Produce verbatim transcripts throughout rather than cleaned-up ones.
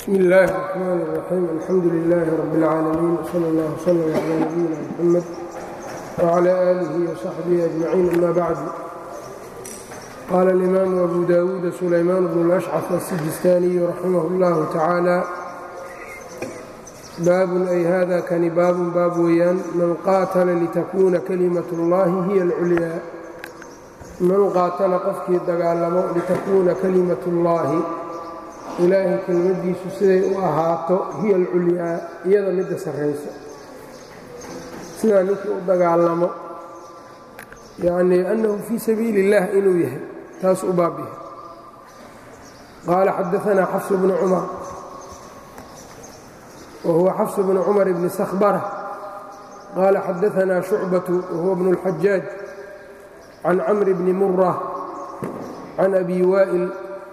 بسم الله الرحمن الرحيم الحمد لله رب العالمين وصلى الله وسلم على نبينا محمد وعلى آله وصحبه أجمعين أما بعد. قال الإمام أبو داود سليمان بن الأشعث السجستاني رحمه الله تعالى: bاab ay hada kani baabun baab weeyaan man qaatala litakuuna kalimat اllahi hiya اlculyaa man qaatala qofkii dagaalamo litakuuna kalimat اllahi ilaahay kelmaddiisu siday u ahaato hiya alculyaa iyada midda sarrayso sidaa ninkii u dagaalamo yacnii annahu fii sabiili اllah inuu yahay taas u baab yahay. qaala xadaanaa xafs bnu cumar وهو xفص بن cمر بن سخبرة قال xدثنا شعبة وهو بن الحجاج عن عمرو بن مرة عن أبي وائل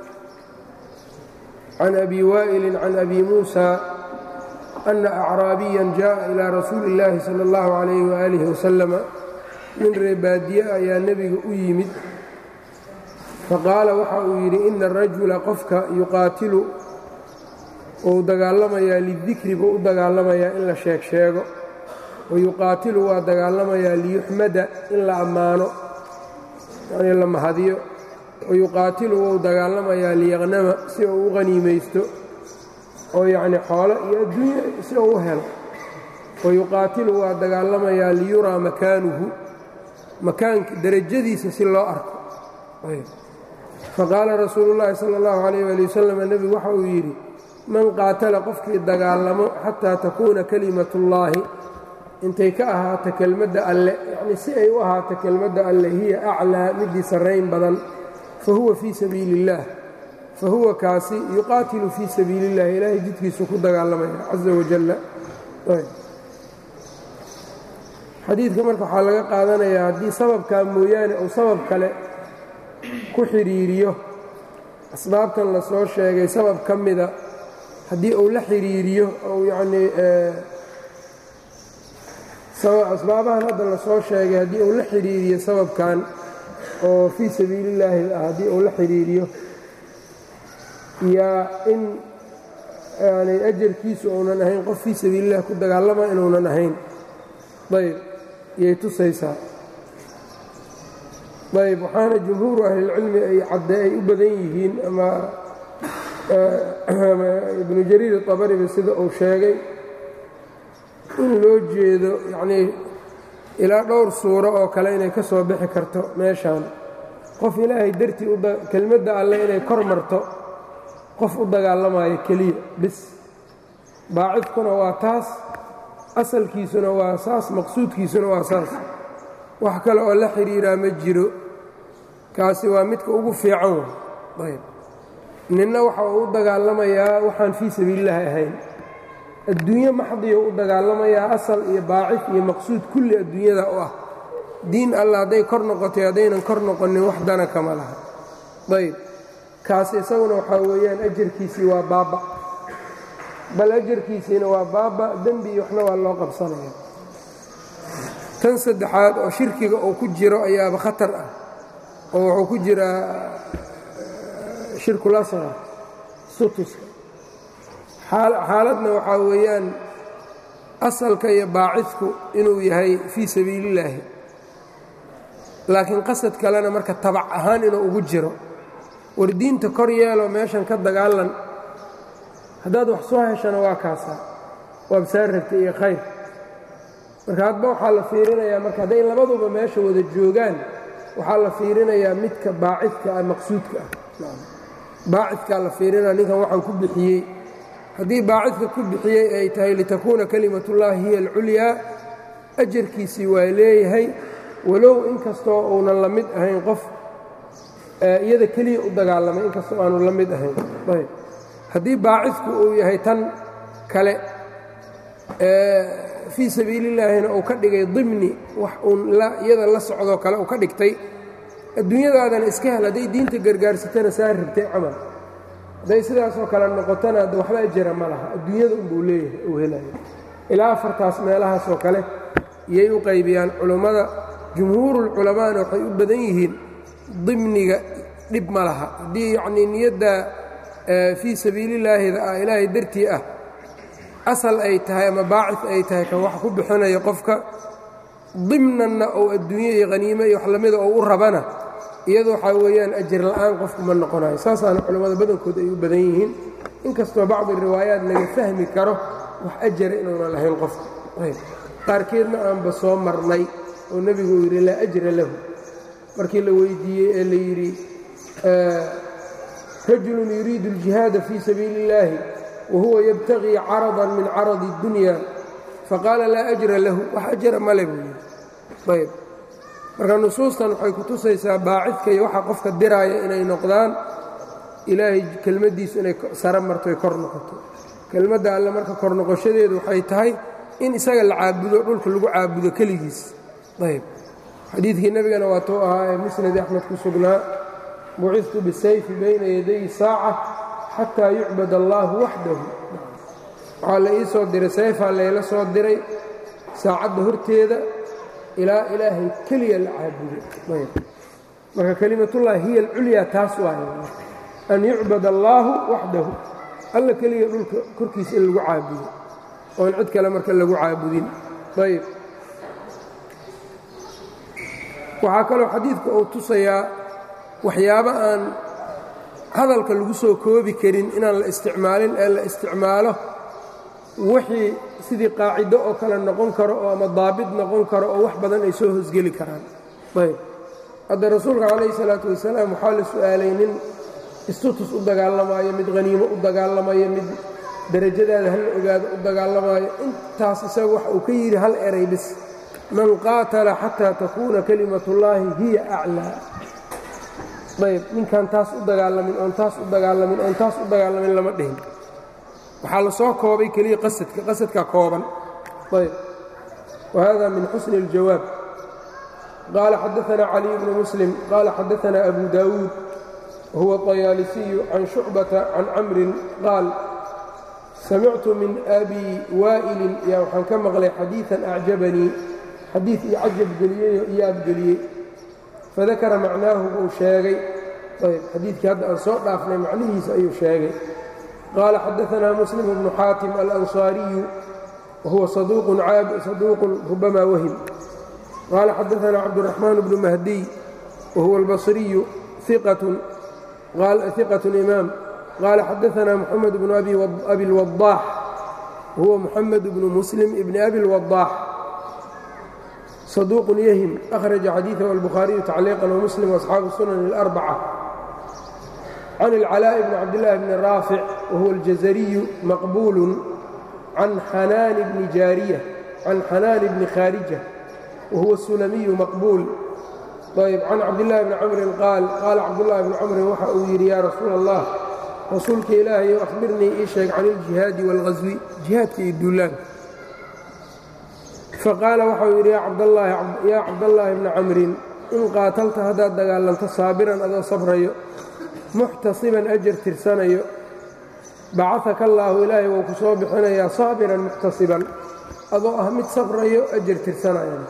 عن أبي وائل عن أبي موسى أن أعرابيا جاء إلى رسuuل اللahi صلى الله عليه وآله وسلم nin reebaadiye ayaa nebiga u yimid faqاala waxa uu yidhi إن الرaجuلa qofka yuqaatilu uu dagaalamayaa lidikri buu u dagaalamayaa in la sheeg sheego wayuqaatilu waa dagaalamayaa liyuxmada in la ammaano yanii la mahadiyo wayuqaatilu wuu dagaalamayaa liyaqnama si uu u qhaniimaysto oo yacnii xoolo iyo adduunye si uu u helo wayuqaatilu waa dagaalamayaa liyuraa makaanuhu makaanka derajadiisa si loo arko. faqaala rasuulu llaahi sala allahu calayh waali wasalam nebigu waxa uu yidhi man qaatala qofkii dagaalamo xataa takuuna kalimatullaahi intay ka ahaato kelmadda alle yacnii si ay u ahaato kelmadda alle hiya aclaa midii sarrayn badan fa huwa fii sabiili illaah fa huwa kaasi yuqaatilu fii sabiili illahi ilaahay jidkiisu ku dagaalamaya casa wajalla. xadiidka marka waxaa laga qaadanayaa haddii sababkaa mooyaane uu sabab kale ku xidhiiriyo asbaabtan la soo sheegay sabab ka mida haddii uu la xiriiriyo ou yacnii asbaabahan hadda la soo sheegay haddii uu la xiriiriyo sababkan oo fii sabiili illaahi ah haddii uu la xiriiriyo yaa in yani ajarkiisu uunan ahayn qof fii sabiilillahi ku dagaalama inuunan ahayn ayb iyay tusaysaa. ayb waxaana jumhuuru ahlilcilmi ay cadde ay u badan yihiin ama ibnu jariir طabariba sida uu sheegay in loo jeedo yacnii ilaa dhowr suuro oo kale inay ka soo bixi karto meeshaan qof ilaahay dartii kelmadda alle inay kor marto qof u dagaalamayo keliya bis baacidkuna waa taas asalkiisuna waa saas maqsuudkiisuna waa saas wax kale oo la xidhiiraa ma jiro kaasi waa midka ugu fiican ayb ninna waxa uu u dagaalamayaa waxaan fii sabiilillaahi ahayn adduunye maxdiyo u dagaalamayaa asal iyo baacid iyo maqsuud kulli adduunyada u ah diin alla hadday kor noqotay haddaynan kor noqonin wax dana kama laha ayb kaas isaguna waxaa weeyaan ajarkiisii waa baaba bal ajarkiisiina waa baaba dembi iyo waxna waa loo qabsanaya. tan saddexaad oo shirkiga uu ku jiro ayaaba khatar ah oo wuxuu ku jiraa shirkulasra sutuska xaaladna waxaa weeyaan asalka iyo baacidku inuu yahay fii sabiilillaahi laakiin qasad kalena marka tabac ahaan inuu ugu jiro war diinta kor yeelo meeshan ka dagaalan haddaad wax soo heshana waa kaasaa waa basaar rabta iyo khayr marka hadba waxaa la fiirinayaa marka hadday labaduba meesha wada joogaan waxaa la fiirinayaa midka baacidka ah maqsuudka ah baacidkaa la fiirinaa ninkan waxaan ku bixiyey haddii baacidka ku bixiyey ay tahay litakuuna kalimatullaahi hiya alculyaa ajarkiisii waa leeyahay walow inkastoo uunan la mid ahayn qof iyada keliya u dagaalamay inkastoo aanu la mid ahayn. ayb haddii baacidku uu yahay tan kale fii sabiilillaahina uu ka dhigay dimni wax uun iyada la socdoo kale uu ka dhigtay adduunyadaadana iska hel hadday diinta gargaarsatana saa rabtay camal hadday sidaasoo kale noqotona adda waxba ajara ma laha adduunyada unbuu leeyahay uu helayo ilaa afartaas meelahaasoo kale iyay u qaybiyaan culummada jumhuurulculamaana waxay u badan yihiin dimniga dhib ma laha haddii yacnii niyadda fii sabiilillaahida ah ilaahay dartii ah asal ay tahay ama baacid ay tahay kan wax ku bixinayo qofka dimnanna oo adduunye iyo haniime iyo wax lamida oo u rabana iyadu waxaa weeyaan ajir la'aan qofku ma noqonayo saasaana culimmada badankood ay u badan yihiin inkastoo bacdi riwaayaat laga fahmi karo wax ajara inuunan lahayn qofka qaarkeedna aanba soo marnay oo nebigu uu yidhi laa ajra lahu markii la weydiiyey ee la yidhi rajulun yuriidu اljihaada fii sabiili اllaahi wahuwa yabtagii caradan min caradi اddunya faqaala laa ajra lahu wax ajara male buu yidhi ayb marka nusuustan waxay ku tusaysaa baacidka iyo waxa qofka diraaya inay noqdaan ilaahay kelmaddiisu inay sare marto ay kor noqoto kelmadda alle marka kor noqoshadeedu waxay tahay in isaga la caabudo dhulka lagu caabudo keligiis ayb xadiidkii nebigana waa tuu ahaa ee musnadi axmed ku sugnaa bucidtu bisayfi bayna yaday saaca xataa yucbad allaahu waxdahu waxaa la ii soo diray sayfaa layla soo diray saacadda horteeda ilaa ilaahay keliya la caabudo ayb marka kelimatullahi hiya alculyaa taas waaye an yucbad allaahu waxdahu alla keliya dhulka korkiisa in lagu caabudo oon cid kale marka lagu caabudin ayb waxaa kaloo xadiidka uu tusayaa waxyaabo aan hadalka lagu soo koobi karin inaan la isticmaalin ee la isticmaalo wixii sidii qaacido oo kale noqon karo oo ama daabit noqon karo oo wax badan ay soo hosgeli karaan ayb hadda rasuulka calayhi salaatu wasalaam waxaa la su'aalay nin istutus u dagaalamaayo mid haniimo u dagaalamayo mid derajadaada hal la ogaado u dagaalamaayo intaas isaga waxa uu ka yidhi hal eray bis man qaatala xataa takuuna kelimatullaahi hiya aclaa ayb ninkaan taas u dagaalamin oon taas u dagaalamin oon taas u dagaalamin lama dhihin waxaa la soo koobay keliya qasadka qasadka kooban ayb wahada min xusni اljawaab qaala xadaثana caliy bnu muslim qaala xadaثana abu daawuud wahuwa طayaalisiyu can shucbata can camrin qaal samictu min abi waa'ilin yaa waxaan ka maqlay xadiiثan acjabanii xadiid io cajab geliyeyoo iyo abgeliyey fadakara macnaahu buu sheegay ayb xadiidkii hadda aan soo dhaafnay macnihiisa ayuu sheegay qaala xadaثanaa muslim bnu xaatim alanصaariyu wahuwa saduuqun rubamaa wahim qaala xadaثanaa cabdالraxmaan bnu mahdiy wahuwa albasriyu iqaة imaam qaala xadaثanaa muxamed bnu abi اlwadaax wahuwa muxamed bnu muslim ibni abi اlwadaax صدوq yhm أhرaجa xadيiثه الbخhaaرiyu تacliiqا وmسلم وأصxaabu الsunan الأربcة can الcلاء بn cabdاللahi bni raafic wahuwa الjazariyu maqbul can xanaan bni jaariya can xanaan bni khاarija wahuwa الsulamiyu maqbuul ayb can cabdالlahi bni cmrin qaal qaala cabdالlahi bni cmrin waxa uu yidhi ya rasuul الlah rasuulka ilaahayo أhbirnii ii sheeg can الجihaadi wاlغaswi jihaadka iyo duulaanka faqaala waxau yidhi yaa cabdallaahi bna camrin in qaatalta haddaad dagaalanto saabiran adoo sabrayo muxtasiban ajar tirsanayo bacahaka allaahu ilaahay wuu ku soo bixinayaa saabiran muxtasiban adoo ah mid sabrayo ajar tirsanayana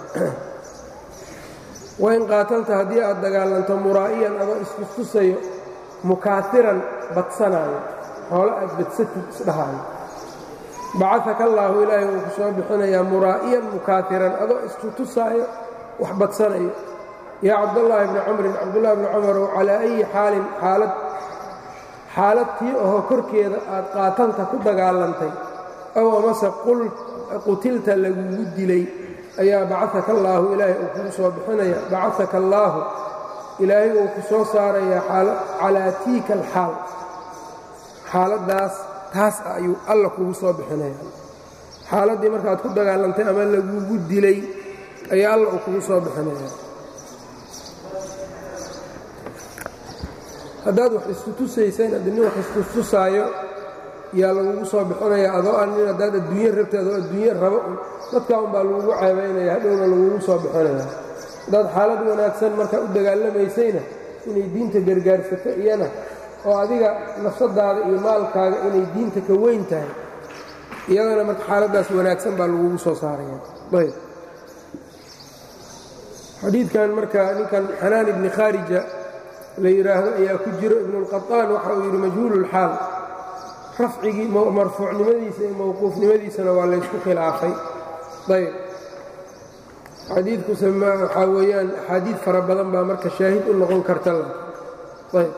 wain qaatalta haddii aad dagaalanto muraa'iyan adoo iskustusayo mukaairan badsanayo xoolo aad badsatid isdhahaayo bacahaka allaahu ilaahay wuu ku soo bixinayaa muraa'iyan mukaairan adoo iskutusaayo wax badsanayo yaa cabdallaahi bni camrin cabdullahi bni camarow calaa ayi xaalin xaalad xaalad tii ahoo korkeeda aad qaatanta ku dagaalantay ow amase qutilta lagugu dilay ayaa bacahaka allaahu ilaahay uu kugu soo bixinayaa bacahaka allaahu ilaahay uu ku soo saarayaa calaa tiika alxaal xaaladdaas taas ayuu alla kugu soo bixinaya xaaladdii markaad ku dagaalantay ama lagugu dilay ayaa alla uu kugu soo bixinaya haddaad wax istutusaysayn haddii nin wax istustusaayo yaa lagugu soo bixinayaa adoo aan nin haddaad adduunye rabta adoo adduunye rabo dadkaa unbaa lagugu ceebaynaya hadhowna lagugu soo bixinaya haddaad xaalad wanaagsan markaa u dagaalamaysayna inay diinta gargaarsato iyana oo adiga nafsadaada iyo maalkaaga inay diinta ka weyn tahay iyadana marka xaaladdaas wanaagsan baa lagugu soo saaraya ayb xadiidkan marka ninkan xanaan ibni khaarija la yidhaahdo ayaa ku jiro ibnuulqaطaan waxa uu yidhi majhuululxaal rafcigii marfuucnimadiisa iyo mawquufnimadiisana waa laysku khilaafay. ayb xadiidku waxaa weeyaan axaadiid fara badan baa marka shaahid u noqon karta. ayb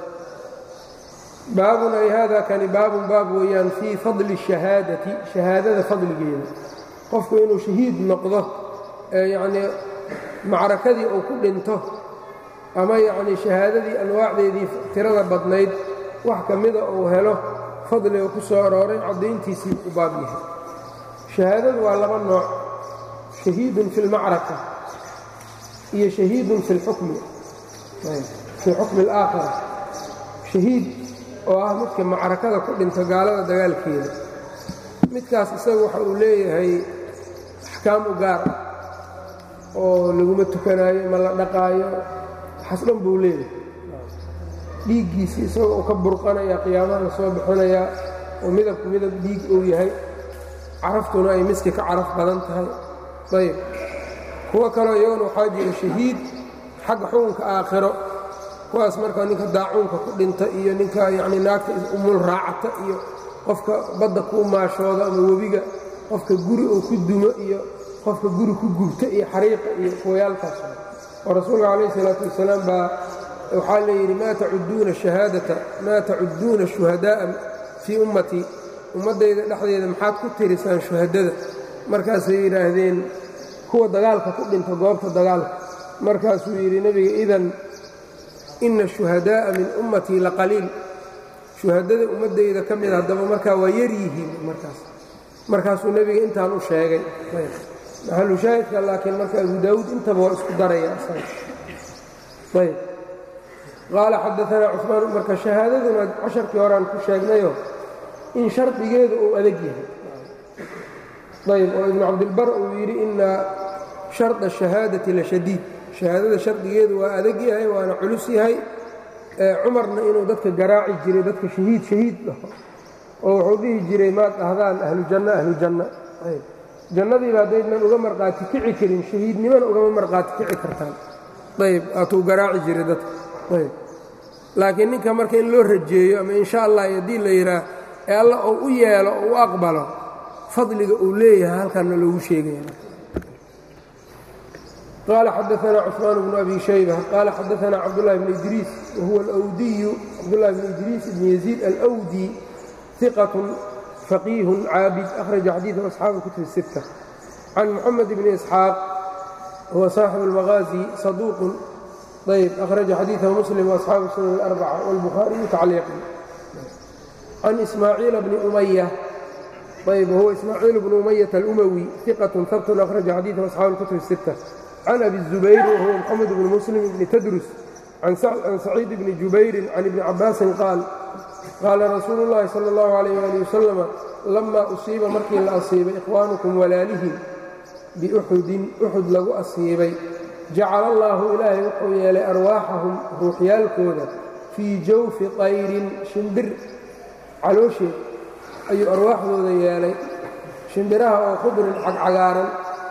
baabun ay hada kani baabun baab weeyaan fii fadli shahaadati shahaadada fadligeeda, qofku inuu shahiid noqdo ee yacnii macrakadii uu ku dhinto ama yacnii shahaadadii anwaacdeedii tirada badnayd wax ka mida uu helo fadliga ku soo arooray caddayntiisii u baab yahay. shahaadadu waa laba nooc, shahiidun fi اlmacraka iyo shahiidun fi اlxukmi fii xukmi اlaakhira. shahiid oo ah midka macrakada ku dhinto gaalada dagaalkeeda, midkaas isagu waxa uu leeyahay axkaam u gaar ah oo laguma tukanaayo, ma la dhaqaayo, waxaas dhan buu leeyahay. dhiiggiisii isagoo uu ka burqanaya, qiyaamaha la soo bixinayaa oo midabku midab dhiig uu yahay, caraftuna ay miski ka caraf badan tahay. ayb kuwo kaleo iyaguna waxaa jira shahiid xagga xukunka aakhiro, kuwaas marka ninka daacuunka ku dhinta iyo ninka yacni naagta umul raacata iyo qofka badda ku maashooda ama webiga, qofka guri uu ku dumo iyo qofka guri ku gubta iyo xariiqa iyo kuwayaalkaas. oo rasuulka calayhi salaatu wasalaam baa waxaa la yidhi maa tacuduuna shahaadata maa tacuduuna shuhadaa'a fii ummatii, ummaddayda dhexdeeda maxaad ku tirisaan shuhadada? markaasay yidhaahdeen kuwa dagaalka ku dhinta goobta dagaalka. markaasuu yidhi nebiga idan ina shuhadaa'a min ummatii laqaliil, shuhadada ummaddayda ka mida haddaba markaa waa yar yihiin. markaas markaasuu nebiga intaan u sheegay. maxalu shaahidka laakiin marka abu daawuud intaba waa isku daraya. ayb qaala xadaanaa cusmaan, marka shahaadaduna casharkii horaan ku sheegnayo in shardigeedu uu adag yahay. ayb oo ibnu cabdilbar uu yidhi ina sharda shahaadati la shadiid, shahaadada shardigeedu waa adag yahay waana culus yahay. cumarna inuu dadka garaaci jiray, dadka shahiid shahiid dhaho, oo wuxuu dhihi jiray maad dhahdaan ahlujanna ahlujanna. ayb jannadiiba haddaydnan uga marqaati kici karin, shahiidnimana ugama marqaati kici kartaan. ayb waatuu garaaci jiray dadka. ayb laakiin ninka marka in loo rajeeyo ama insha allah haddii la yidhaah ee alla uu u yeelo oo u aqbalo fadliga uu leeyahay halkaana loogu sheegaya. قال xدثنا cثمان بن أbي شhيبة قال xدثنا cبدالله بن إدrيس وهو الأwdي cبدالله بن إدrيس بن يزيد الأwdي ثقة فقيه cاabد أخرج xadيiثه أصحاaب الكتب الستة عن محمد بن إسحاaq هو صاaحب المغازي صدوq yب أخرج xadيiثه مسلم وأصحاaب السنن الأربعة والبخاري تعليقا عن إسماعيiل بن أمية yب وهو إسماعيiل بن أمية الأموي ثقة ثبت أخرج xadيiثه أصحاaب الكتب الستة عن أبي الزبير وهو محمد بن مسلم بن تدرس عن سعيد بن جبير عن ابن عباس قال قال رsuuل اللhi صلى الله عليه وaلiه وسلم لما أصيiba markii la asiibay إkhوaaنكم walaalihii بأxudin أxud lagu asiibay jacala الlahu ilaahay wuxuu yeelay arwaaxahum ruuxyaalkooda fii jawfi طayrin shimbir caloosheed ayuu arwaaxdooda yeelay, shimbiraha oo khudrin cagcagaaran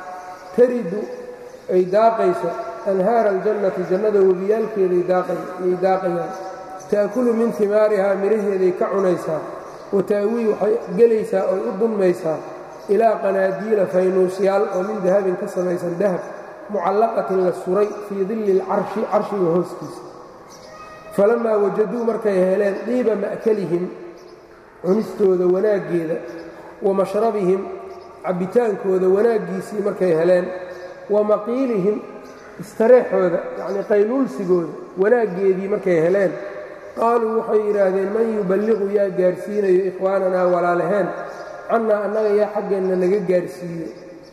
taridu ay daaqayso anhaara aljannati jannada webiyaalkeeday daaqayaan, ta'kulu min himaarihaa midhaheeday ka cunaysaa, wa ta'wii waxay gelaysaa oy u dunmaysaa ilaa qanaadiila faynuusyaal oo min dahabin ka samaysan dahab mucallaqatin la suray fii dilli alcarshi carshiga hooskiisa. falammaa wajaduu markay heleen diiba ma'kalihim cunistooda wanaaggeeda, wa mashrabihim cabbitaankooda wanaaggiisii markay heleen, wa maqiilihim istareexooda yacnii qayluulsigooda wanaaggeedii markay heleen, qaaluu waxay yidhaahdeen man yuballiqu yaa gaarsiinayo ikhwaananaa walaalaheen cannaa annaga yaa xaggeenna naga gaarsiiyo,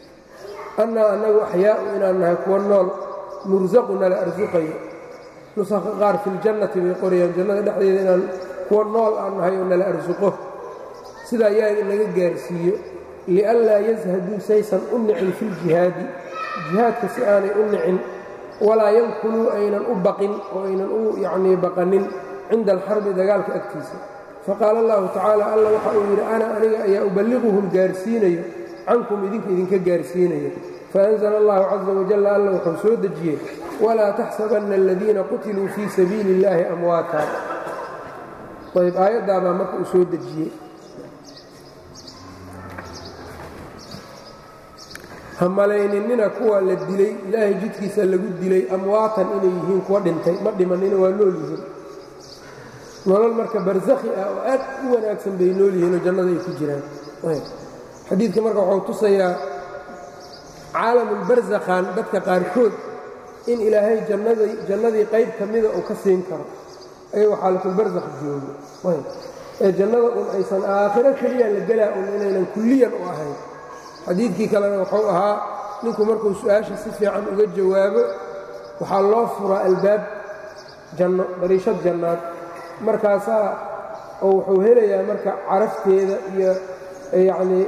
annaa annagu axyaa'u inaan nahay kuwa nool, mursaquna la arsuqayo. nusakha qaar filjannati bay qorayaan, jannada dhexdeeda inaan kuwa nool aan nahay oo nala arsuqo, sidaa yaa naga gaarsiiyo, lianlaa yashaduu saysan u nicin filjihaadi, jihaadka si aanay u nicin, walaa yankuluu aynan u baqin oo aynan u yacnii baqanin cinda alxarbi dagaalka agtiisa. faqaala allahu tacaala alla waxa uu yidhi ana aniga ayaa uballiquhum gaarsiinayo cankum idinka idinka gaarsiinayo. faanzala allahu caza wajalla alla wuxuu soo dejiyey walaa taxsabanna aladiina qutiluu fii sabiili اllaahi amwaata. ayb aayaddaabaa marka uu soo dejiyey ha malayninina kuwa la dilay ilaahay jidkiisa lagu dilay amwaatan inay yihiin kuwa dhintay ma dhimanina waa nool yihiin nolol marka barsakhi ah oo aad u wanaagsan bay nool yihiinoo jannada ay ku jiraan xadiidka marka wuxuu tusayaa caalamulbarsakhan dadka qaarkood in ilaahay jannadii qayb ka mida uu ka siin karo ayagoo xaalatulbarsakh joogo ee jannada un aysan aakhiro keliya la gelaa un inaynan kulliyan u ahayn xadiidkii kalena wuxuu ahaa ninku markuu su-aasha si fiican uga jawaabo waxaa loo furaa albaab janno dariishad jannaad markaasaa oo wuxuu helayaa marka carafteeda iyo yacnii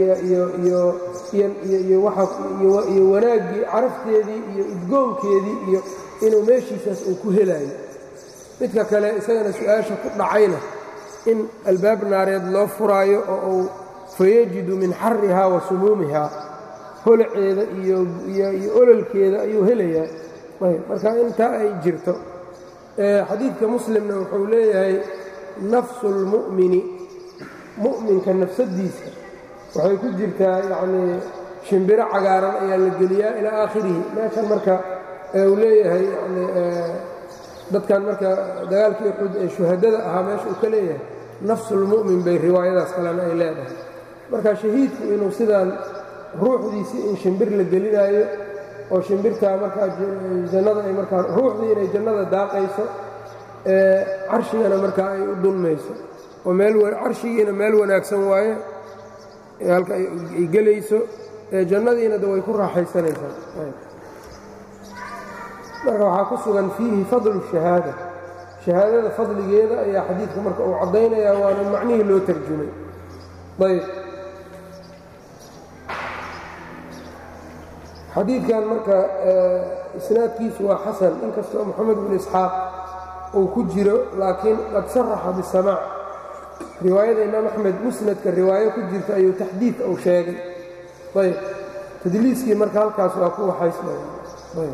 iyo wanaaggii carafteedii iyo udgoonkeedii iyo inuu meeshiisaas uu ku helaayo midka kale isagana su-aasha ku dhacayna in albaab naareed loo furaayo oo uu fayajidu min xarihaa wa sumuumihaa holaceeda iyo ololkeeda ayuu helayaa marka intaa ay jirto xadiidka muslimna wuxuu leeyahay nafsu اlmu'mini mu'minka nafsadiisa waxay ku jirtaa yacnii shimbiro cagaaran ayaa la geliyaa ilaa aakhirihi meeshan marka uu leeyahay yani dadkan marka dagaalkii uxud ee shuhadada ahaa meesha uu ka leeyahay nafsulmu'min bay riwaayadaas kalena ay leedahay marka shahiidku inuu sidaan ruuxdiisii in shimbir la gelinaayo oo shimbirtaa markaa jannada ay markaa ruuxdii inay jannada daaqayso ee carshigana markaa ay u dulmayso oo meel carshigiina meel wanaagsan waaye halka ay gelayso ee jannadiina da way ku raaxaysanaysaa marka waxaa ku sugan fiihi fadlu shahaada shahaadada fadligeeda ayaa xadiidka marka uu caddaynayaa waana macnihii loo tarjumay ayb xadiidkan marka isnaadkiisu waa xasan inkastoo moxamed bnu isxaaq uu ku jiro laakiin qad saraxa bisamaac riwaayada imaam axmed musnadka riwaayo ku jirta ayuu taxdiid uu sheegay ayb tadliiskii marka halkaas waa ku waxaysmaya ayb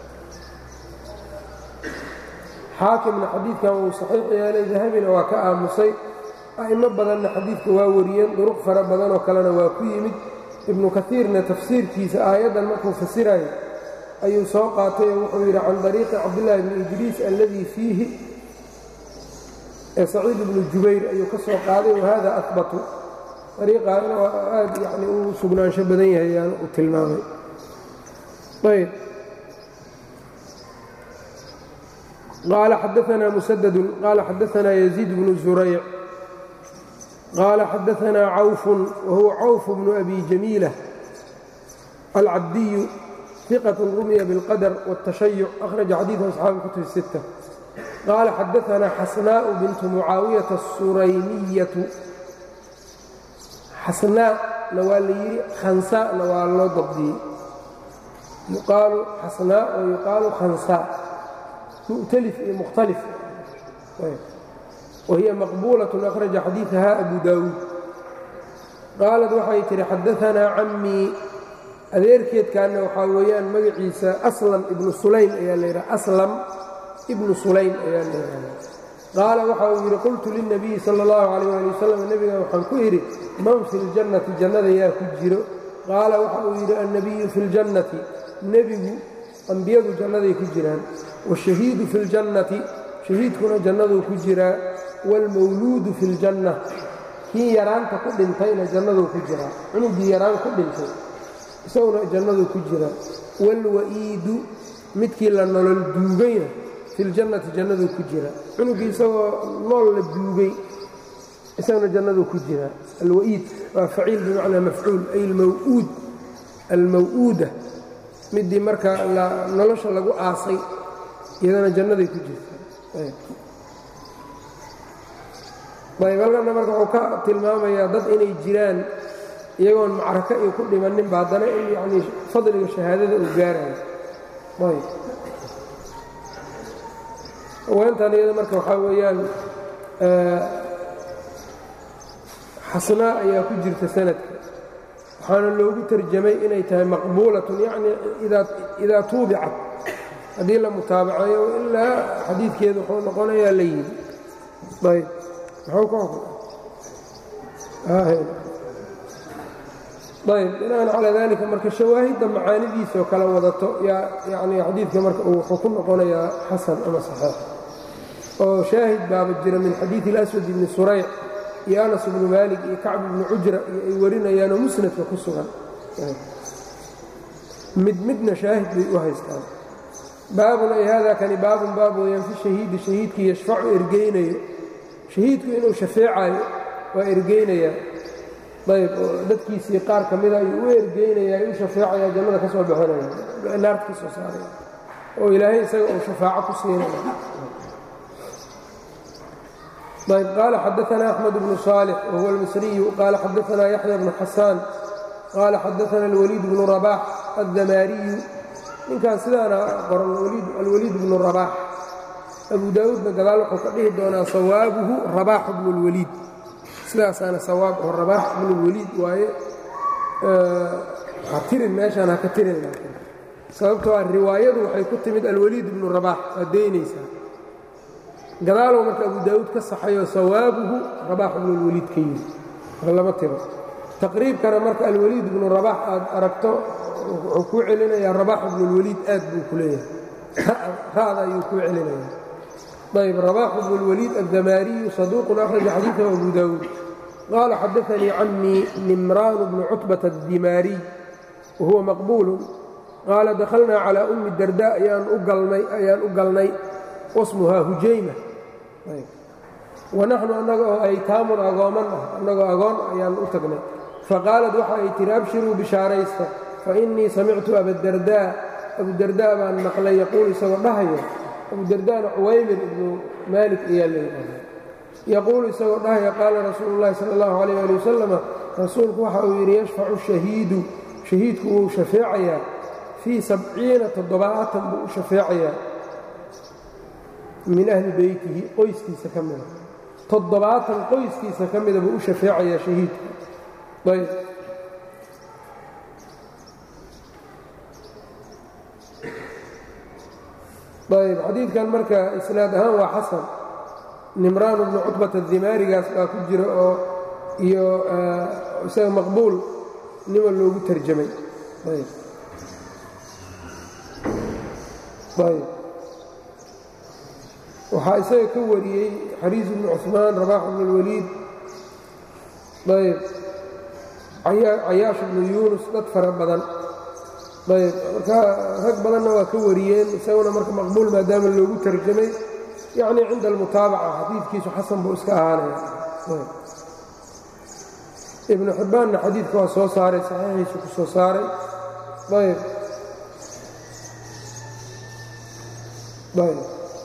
xaakimna xadiidkan wuu saxiix yeelay dahabina waa ka aamusay a'imo badanna xadiidka waa wariyeen duruq fara badanoo kalena waa ku yimid ibnu kaiirna tafsiirkiisa aayaddan markuu fasirayo ayuu soo qaatay oo wuxuu yidhi can dariiqi cabdillaahi bni idriis alladii fiihi ee saciid ibnu jubayr ayuu ka soo qaaday wahada ahbatu ariiqaana waa aad yani uu sugnaansho badan yahay ayaan uu tilmaamay ayb qaala xadaanaa musadadun qaala xadaanaa yaziid bnu zurayc qال xadaثna cawf whuwa cawf bnu abi jamiilة alcabdiyu ثiqaة rumya bاlqadr wالتashayuc أhraجa xadiiثa أصxaabi kutub الستة qaala xadaثna xasnaaء bintu mucaawiyaةa الsurayniyatu xasnaana waa la yidhi khansaana waa loo dabdiyey yuqaalu xasnaa oo yuqaalu khansaa mu'talif iyo mukhtalif wahiy maqbuulaة akhraja xadiiثaha abu daawuud qaalad waxay tihi xadaanaa camii adeerkeedkaana waxaa weeyaan magaciisa aslam ibnu sulaym ayaa la yidhaha aslam ibnu sulaym ayaa la yidhahda qaala waxa uu yidhi qultu lilnabiyi sala اllahu calayh ali wasalam nebiga waxaan ku idhi man fi ljannati jannada yaa ku jiro qaala waxa uu yidhi annabiyu fi اljannati nebigu ambiyadu jannaday ku jiraan waashahiidu fi اljannati shahiidkuna jannaduu ku jiraa wاlmawluudu fi اljanna kii yaraanta ku dhintayna jannaduu ku jiraa cunugii yaraan ku dhintay isaguna jannaduu ku jiraa wاlwa'iidu midkii la nolol duugayna fi اljannati jannaduu ku jiraa cunugii isagoo nool la duugay isaguna jannaduu ku jiraa alwa'iid waa faciil bimacnaa mafcuul ay almaw'uud almaw'uuda midii marka nolosha lagu aasay iyadana jannaday ku jirta ayb halkana marka wuxuu ka tilmaamayaa dad inay jiraan iyagoon macraka iyo ku dhimanninba haddana in yanii fadliga shahaadada uu gaarayo ayb haweentan iyada marka waxaa weeyaan xasnaa ayaa ku jirta sanadka waxaana loogu tarjamay inay tahay maqbuulatun yacni idaa tuubicat haddii la mutaabacayo ilaa xadiidkeedu wuxuu noqonayaa la yidhi ayb ayb binaan calaa dalika marka shawaahidda macaanidiisoo kala wadato yaa yacnii xadiidka marka uu wuxuu ku noqonayaa xasan ama saxiix oo shaahid baaba jira min xadiidi اlaswad ibni surayc iyo anas ibnu maalik iyo kacb ibni cujra iyo ay warinayaanoo musnadka ku sugan mid midna shaahid bay u haystaan baabun ay haadaa kani baabun baab weeyaan fi shahiidi shahiidkii yashfacu ergeynayo shahiidku inuu shafeecayo waa ergeynayaa ayb oo dadkiisii qaar ka mida ayuu u ergeynayaa u shafeecayaa jannada ka soo bixinaya naarta ka soo saaraya oo ilaahay isaga uu shafaaco ku siinaya ayb qaala xadaanaa axmed bnu saalix wahuwa almisriyu qaala xadaanaa yaxya bnu xasaan qaala xadaana alwaliid bnu rabaax addamaariyu ninkaan sidaana qoran alwaliid bnu rabaax abu daawuudna gadaal wuxuu ka dhihi doonaa sawaabuhu rabaaxu bnu اlwaliid sidaasaana sawaab oo rabaax bnu اlwaliid waaye ha tirin meeshaan ha ka tirin laakiin sababtoo ah riwaayadu waxay ku timid alwaliid bnu rabaax waa daynaysaa gadaalow marka abu daawuud ka saxayoo sawaabuhu rabaax bnu اlwaliid ka yiri lama tiro taqriibkana marka alwaliid bnu rabaax aad aragto wuxuu kuu celinayaa rabaax bnu اlwaliid aad buu ku leeyahay ra'da ayuu kuu celinaya ayb rabaax bnu اlwaliid addamaariyu saduuqun akhraja xadiiثahu abu daawuud qaala xadaanii camii nimraan bnu cutbata addimaariy wahuwa maqbuulu qaala dakhalnaa calaa ummi darda ayaan u galnay wasmuhaa hujayma wanaxnu annaga oo aytaamun agooman ah annagoo agoon ayaan u tagnay faqaalad waxa ay tihi abshiruu bishaaraysta fainii samictu abadardaa abudardaa baan maqlay yaquul isagoo dhahayo abudardaana cuwaymir ibnu maalik ayaa leeyahay yaquulu isagoo dhahaya qaala rasuulu llahi sala allahu calayh ali wasalama rasuulku waxa uu yidhi yashfacu shahiidu shahiidku wuu shafeecayaa fii sabciina toddobaatan buu u shafeecayaa min ahli beytihi qoyskiisa ka mida toddobaatan qoyskiisa ka mida buu u shafeecayaa shahiidku ayb ayb xadiidkan marka isnaad ahaan waa xasan nimraan bnu cutbata dimaarigaas baa ku jira oo iyo isaga maqbuul nima loogu tarjamay ayb ayb waxaa isaga ka wariyey xariis bnu cusmaan rabaax bnu اlwaliid ayb cayaash bnu yuunus dad fara badan ayb marka rag badanna waa ka wariyeen isaguna marka maqbuul maadaama loogu tarjamay yacnii cinda almutaabaca xadiidkiisu xasan buu iska ahaanaya ibnu xibbaanna xadiidka waa soo saaray saxiixiisu ku soo saaray ayb ayb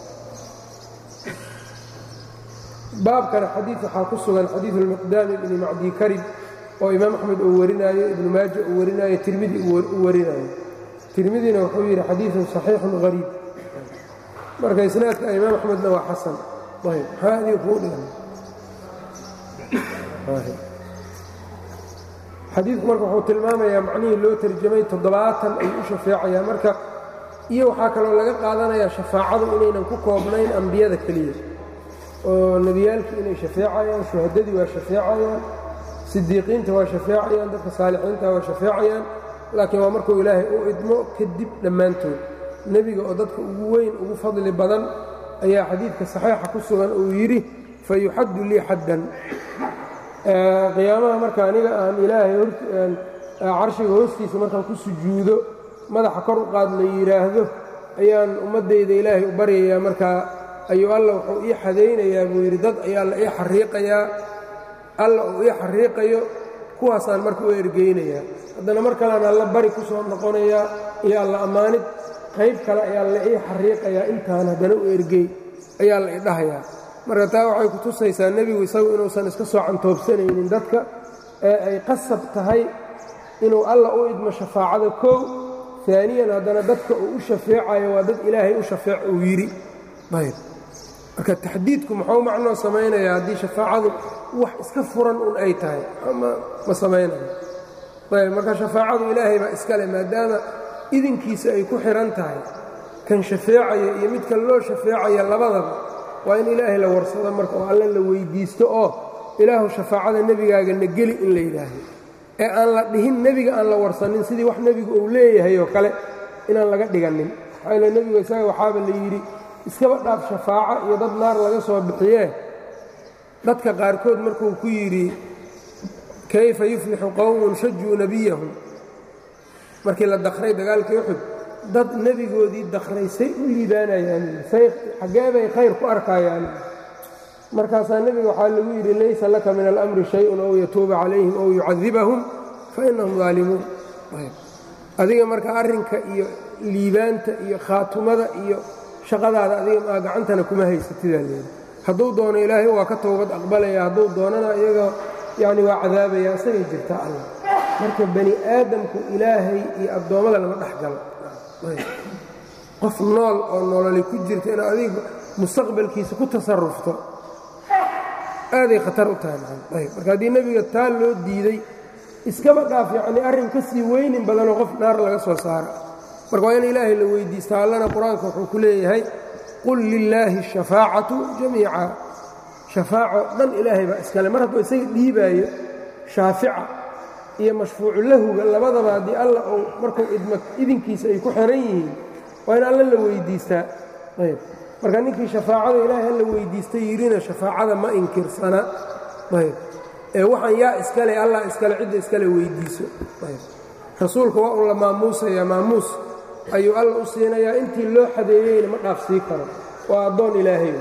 baabkana xadiid waxaa ku sugan xadiidu almiqdaami bni macdi karib oo imaam axmed uu warinaayo ibnu maaja uu warinaayo tirmidi uu warinaayo tirmidina wuxuu yidhi xadiiثun صaxiixun غariib marka isnaadka imaam axmedna waa xasan ayb maxaa adiga kuu dhigan xadiidku marka wuxuu tilmaamayaa macnihii loo tarjamay toddobaatan ay u shafeecayaan marka iyo waxaa kaloo laga qaadanayaa shafaacadu inaynan ku koobnayn ambiyada keliya oo nebiyaalkii inay shafeecayaan shuhadadii waa shafeecayaan sidiiqiinta waa shafeecayaan dadka saalixiinta waa shafeecayaan laakiin waa markuu ilaahay u idmo kadib dhammaantood nebiga oo dadka ugu weyn ugu fadli badan ayaa xadiidka saxiixa ku sugan uu yidhi fayuxaddu lii xaddan qiyaamaha marka aniga aan ilaahay carshiga hoostiisa markaan ku sujuudo madaxa kor u qaad la yidhaahdo ayaan ummaddayda ilaahay u baryayaa markaa ayuu alla wuxuu ii xadaynayaa buu yidhi dad ayaa la ii xariiqayaa alla uu ii xariiqayo kuwaasaan marka u ergeynayaa haddana mar kalean alla bari ku soo noqonayaa iyo alla ammaanid qayb kale ayaa la ii xariiqayaa intaan haddana u ergey ayaa la idhahayaa marka taa waxay ku tusaysaa nebigu isagu inuusan iska soo cantoobsanaynin dadka ee ay qasab tahay inuu alla u idmo shafaacada koow aaniyan haddana dadka uu u shafeecayo waa dad ilaahay u shafeec uu yidhi ayb marka taxdiidku muxuu macnoo samaynayaa haddii shafaacadu wax iska furan un ay tahay ma samaynayo ayb marka shafaacadu ilaahay baa iskale maadaama idinkiisa ay ku xihan tahay kan shafeecaya iyo midka loo shafeecaya labadaba waa in ilaahay la warsado marka oo alle la weyddiisto oo ilaahu shafaacada nebigaaga na geli in la yidhaahdo ee aan la dhihin nebiga aan la warsanin sidii wax nebigu uu leeyahay oo kale inaan laga dhiganin maxaa yeele nebigu isaga waxaaba la yidhi iskaba dhaaf shafaaco iyo dad naar laga soo bixiyee dadka qaarkood markuu ku yidhi kayfa yuflixu qowmun shajuu nebiyahum markii la dakray dagaalkii uxud dad nebigoodii dakray say u liibaanayaan say xaggee bay khayr ku arkayaan markaasaa nebiga waxaa lagu yidhi laysa laka min alamri shay-un ow yatuuba calayhim ow yucadibahum fa innahum daalimuun adiga marka arrinka iyo liibaanta iyo khaatumada iyo shaqadaada adiga maa gacantana kuma haysatidaa leedahay hadduu doono ilaahay waa ka toobad aqbalaya hadduu doonana iyaga yacni waa cadaabaya isagay jirtaa allah marka bani aadamku ilaahay iyo addoommada lama dhex galo qof nool oo nololi ku jirta inaad adiga mustaqbalkiisa ku tasarufto aaday khatar u tahay ayb marka haddii nebiga taa loo diiday iskaba dhaaf yacnii arrin ka sii weynin badanoo qof naar laga soo saara marka waa in ilaahay la weyddiista allana qur-aanka wuxuu ku leeyahay qul lilaahi ashafaacatu jamiica shafaaco dhan ilaahay baa iskale mar hadduu isaga dhiibaayo shaafica iyo mashfuucu lahuga labadaba haddii alla uu markuu idma idinkiisa ay ku xiran yihiin waa in alla la weyddiistaa ayb marka ninkii shafaacada ilaahay alla weyddiistay yidhina shafaacada ma inkirsana ayb ee waxaan yaa iskale allah iskale cidda iskale weyddiiso ayb rasuulka waa un la maamuusayaa maamuus ayuu alla u siinayaa intii loo xadeeyeyna ma dhaafsii karo waa addoon ilaahay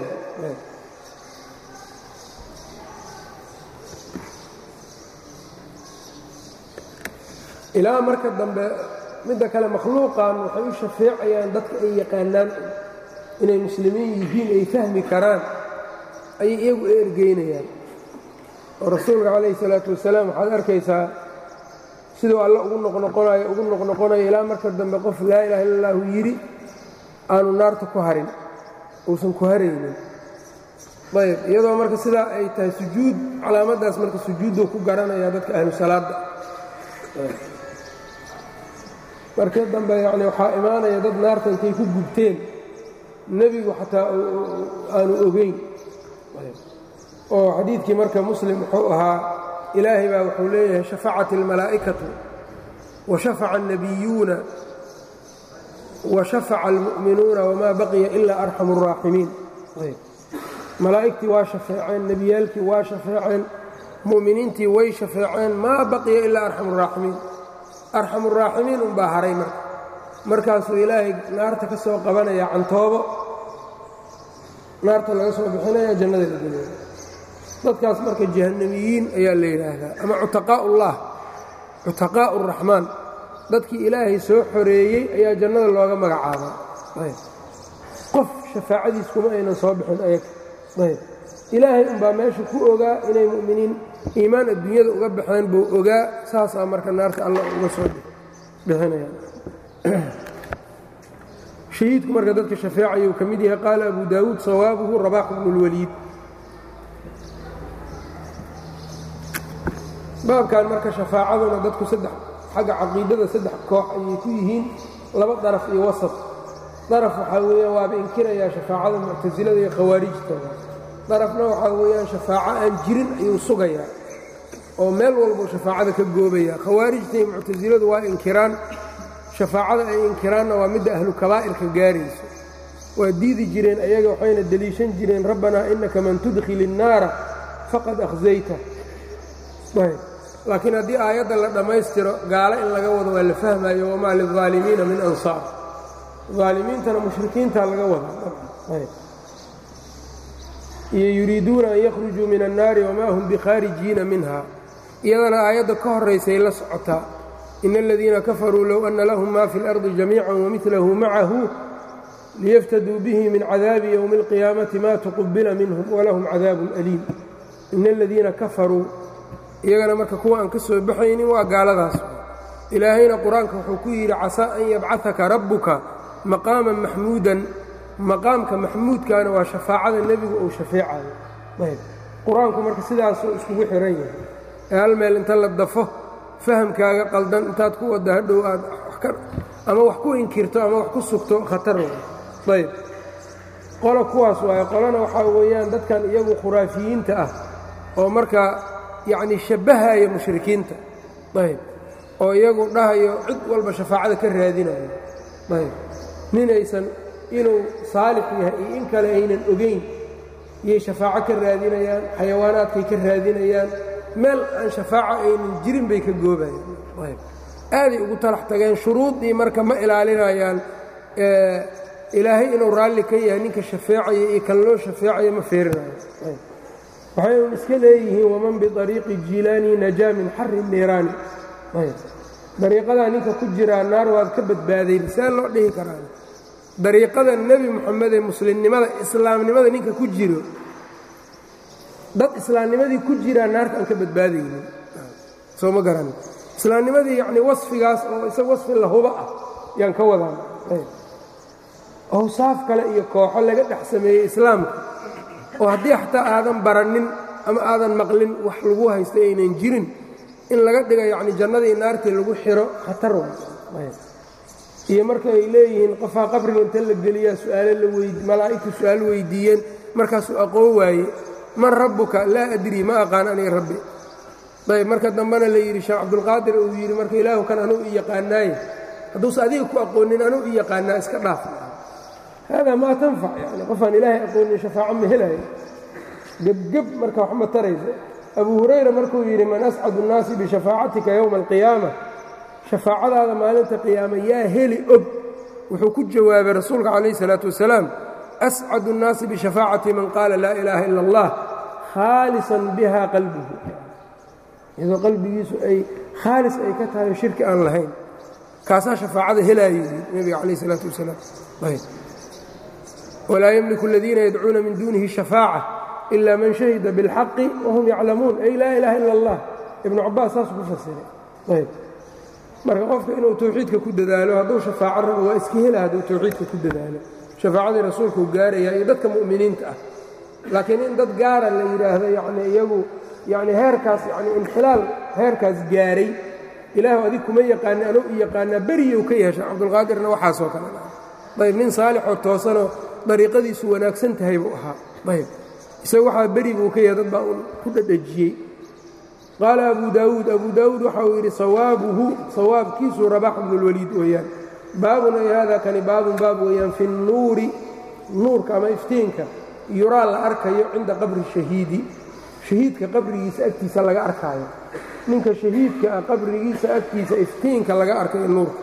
ilaa marka dambe midda kale makhluuqan waxay u shafeecayaan dadka ay yaqaanaan inay muslimiin yihiin ay fahmi karaan ayay iyagu ergeynayaan oo rasuulka calayhi salaatu wasalaam waxaad arkaysaa siduu alla ugu noqnoqonayo ugu noqnoqonayo ilaa marka dambe qof laa ilaha illa allahu yidhi aanu naarta ku harin uusan ku haraynin ayb iyadoo marka sidaa ay tahay sujuud calaamaddaas marka sujuudduu ku garanayaa dadka ahlu salaadda markii dambe yacni waxaa imaanaya dad naarta intay ku gubteen nebigu xataa aanu ogeyn oo xadiidkii marka muslim wuxuu ahaa ilaahay baa wuxuu leeyahay shafacat almalaa'ikatu wa shafaca alnabiyuuna wa shafaca almu'minuuna wamaa baqiya ilaa arxamu الraaximiin malaa'igtii waa shafeeceen nebiyaalkii waa shafeeceen mu'miniintii way shafeeceen maa baqiya ilaa arxamu الraaximiin arxamu الraaximiin unbaa haray marka markaasuu ilaahay naarta ka soo qabanaya cantoobo naarta laga soo bixinaya jannada la gelaya dadkaas marka jahannamiyiin ayaa la yidhaahdaa ama cutaqaa'ullah cutaqaa'u الraxmaan dadkii ilaahay soo xoreeyey ayaa jannada looga magacaabaa qof shafaacadiis kuma aynan soo bixin ayag ayb ilaahay unbaa meesha ku ogaa inay mu'miniin iimaan adduunyada uga baxeen buu ogaa saasaa marka naarta allah uga soo bixinaya shahiidku marka dadka shafeecayuu ka mid yahay qaala abu daawuud sawaabuhu rabaax bnu اlwaliid baabkan marka shafaacaduna dadku saddex xagga caqiidada saddex koox ayay ku yihiin laba daraf iyo wasat daraf waxaa weeyaan waaba inkirayaa shafaacada muctasilada iyo khawaarijta darafna waxaa weeyaan shafaaco aan jirin ayuu sugayaa oo meel walbuu shafaacada ka goobayaa khawaarijta iyo muctasiladu waa inkiraan shafaacada ay inkiraanna waa midda ahlu kabaa'irka gaarayso waa diidi jireen ayaga waxayna deliishan jireen rabbanaa innaka man tudkhili الnaara faqad akhzayta laakiin haddii aayadda la dhammaystiro gaalo in laga wado waa la fahmayo wamaa lilظaalimiina min ansaar aalimiintana mushrikiinta laga wada iyo yuriiduuna an yakhrujuu min الnaari wamaa hum bikhaarijiina minha iyadana aayadda ka horaysay la socotaa ina aladiina kafaruu low ana lahum ma fi اlardi jamiica wamilahu macahu liyaftaduu bihi min cadaabi ywmi اlqiyaamati ma tuqubila minhum walahum cadaabun aliim ina aladiina kafaruu iyagana marka kuwa aan ka soo baxaynin waa gaaladaas ilaahayna qur-aanka wuxuu ku yidhi casaa an yabcahaka rabbuka maqaaman maxmuudan maqaamka maxmuudkaana waa shafaacada nebigu uu shafeecayo ayb qur-aanku marka sidaasuu iskugu xihan yahay ee hal meel inta la dafo fahamkaaga qaldan intaad ku wadda hadhow aad ama wax ku inkirto ama wax ku sugto khatar ayb qolo kuwaas waaye qolona waxaa weeyaan dadkan iyagu khuraafiyiinta ah oo marka yacni shabbahaya mushrikiinta ayb oo iyagu dhahayo cid walba shafaacada ka raadinayo ayb ninaysan inuu saalix yahay iyo in kale aynan ogayn iyay shafaaco ka raadinayaan xayawaanaadkay ka raadinayaan meel aan shafaaco aynan jirin bay ka goobayaan ayb aaday ugu talax tageen shuruudii marka ma ilaalinayaan ilaahay inuu raalli ka yahay ninka shafeecaya iyo kan loo shafeecayo ma feerinayo waxaynu iska leeyihiin waman biariiqi jilaani najaa min xari niiraani dariiqadaa ninka ku jiraa naar waad ka badbaaday see loo dhihi karaa dariiqada nebi moxamed ee muslimnimada islaamnimada ninka ku jiro dad islaamnimadii ku jiraa naarta aan ka badbaadaynin soo ma garan islaamnimadii yacnii wasfigaas oo isaga wasfi lahuba ah yaan ka wadaan awsaaf kale iyo kooxo laga dhex sameeyey islaamka oo haddii xataa aadan baranin ama aadan maqlin wax lagu haysta aynan jirin in laga dhiga yacni jannadii naartii lagu xiro khatar waay iyo marka ay leeyihiin qofaa qabriga inta la geliyaa su'aalo la weydi malaa'igtu su'aal weydiiyeen markaasuu aqoon waaye man rabbuka laa adrii ma aqaan aniga rabbi ayb marka dambena la yidhi sheekh cabdulqaadir uu yidhi marka ilaahu kan anuu i yaqaanaaye hadduusa adiga ku aqoonin anuu i yaqaanaa iska dhaaf haadaa maa tanfac yani qofaan ilaahay aqoonin shafaaco ma helayo gebgeb marka wax ma taraysa abu hurayra markuu yidhi man ascadu الnaasi bishafaacatika yowma alqiyaama shafaacadaada maalinta qiyaama yaa heli og wuxuu ku jawaabay rasuulka calayh الsalaatu wasalaam ascadu الnaasi bishafaacati man qaala laa ilaaha ila اllah khaalisan biha qalbuhu iyadoo qalbigiisu ay khaalis ay ka tahay shirki aan lahayn kaasaa shafaacada helaayo nebiga calayh الsalaatu wasalaam walaa ymliku aladiina yadcuuna min duunihi shafaaca ila man shahida biاlxaqi wahum yaclamuun ay laa ilaha ila اllah ibnu cabaas saasuu ku fasiray ayb marka qofka inuu tawxiidka ku dadaalo hadduu shafaaco rabo waa iska hela hadduu tawxiidka ku dadaalo shafaacadii rasuulkuu gaaraya iyo dadka mu'miniinta ah laakiin in dad gaara la yidhaahdo yani iyagu yani heerkaas yani inxilaal heerkaas gaaray ilaahu adig kuma yaqaana anuu i yaqaanaa beriyuu ka yahay sheekh cabdulqaadirna waxaasoo kale ayb nin saalixoo toosanoo dariiqadiisu wanaagsan tahay buu ahaa ayb isaga waxaa beri buu ka yahay dad baa un ku dhadhajiyey qaala abu daawuud abu daawuud waxa uu yidhi sawaabuhu sawaabkiisu rabax bnulwaliid weeyaan baabun ay hada kani baabun baab weeyaan fi nnuuri nuurka ama iftiinka yuraa la arkayo cinda qabri shahiidi shahiidka qabrigiisa agtiisa laga arkaayo ninka shahiidka ah qabrigiisa agtiisa iftiinka laga arkayo nuurka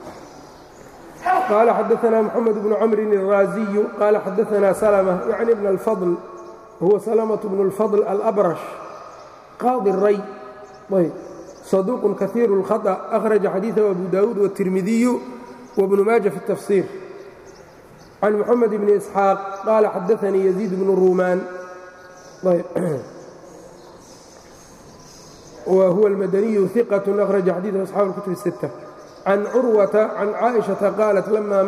qaala xadaanaa moxamed bnu camrin الraaziyu qaala xadaanaa salma yacni bna alfadl huwa salamaة bnu اlfadl alabrash qaadi ray ayb saduuqun kaiiru اlkhaطأ akhraja xadiiثahu abu daawuud wالtirmidiyu wbnu maaja fi الtafsir can moxamed bni isxaaq qaala xadaanii yaziid bnu ruumaan wa huwa almadaniyu iqaة akhraja xadiiثahu asxaabu اlkutub الsittة can curwata can caaئiشhaةa qaalat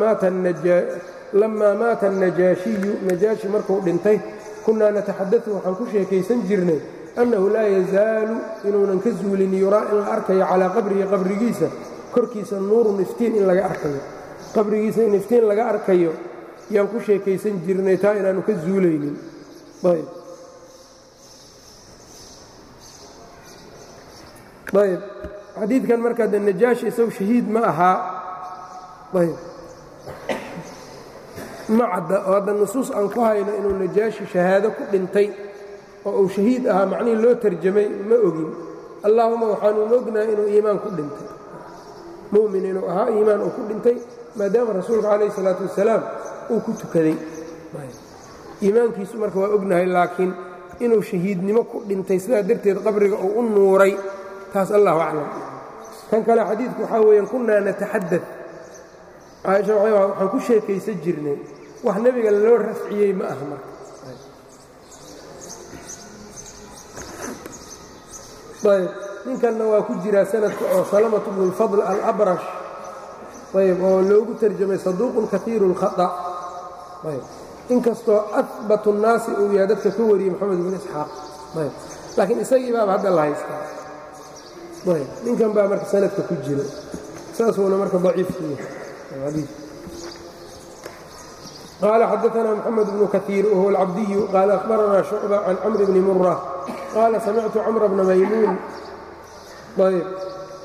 lama maata الnajaashiyu najaashi markuu dhintay kunaa nataxadau waxaan ku sheekaysan jirnay annahu laa yazaalu inuunan ka zuulin yuraa in la arkayo calaa qabrihi qabrigiisa korkiisa nuurun iftiin in laga arkayo qabrigiisa in iftiin laga arkayo yaan ku sheekaysan jirnay taa inaannu ka zuulaynin ayb ayb xadiidkan markaa de najaashi isagu shahiid ma ahaa ayb ma cadda oo hadda nusuus aan ku hayno inuu najaashi shahaado ku dhintay oo uu shahiid ahaa macnihii loo tarjamay ma ogin allaahuma waxaanu ognahay inuu iimaan ku dhintay mu'min inuu ahaa iimaan uu ku dhintay maadaama rasuulka calayh isalaatu wasalaam uu ku tukaday iimaankiisu marka waa ognahay laakiin inuu shahiidnimo ku dhintay sidaa darteed qabriga uu u nuuray taas allahu aclam kan kale xadiidku waxaa weeyaan kunnaa nataxadad caaisha waxaan ku sheekaysan jirnay wax nebiga loo rafciyey ma aha marka ayb ninkanna waa ku jiraa sanadka oo salamatu bnu اlfadl alabrash ayb oo loogu tarjamay saduuqun kaiiru اlkhaطأ ayb inkastoo ahbatu الnaasi uu yahay dadka ka wariyey moxamed bn isxaaq ayb laakiin isagii baaba hadda la haystaa ayb ninkan baa marka sanadka ku jira saasuuna marka daciifku yahay qaala xadaanaa moxamed bnu kaiir wahuwa alcabdiyu qaala ahbaranaa shucba can camri bni mura qaala samictu camra bna maymuun ayb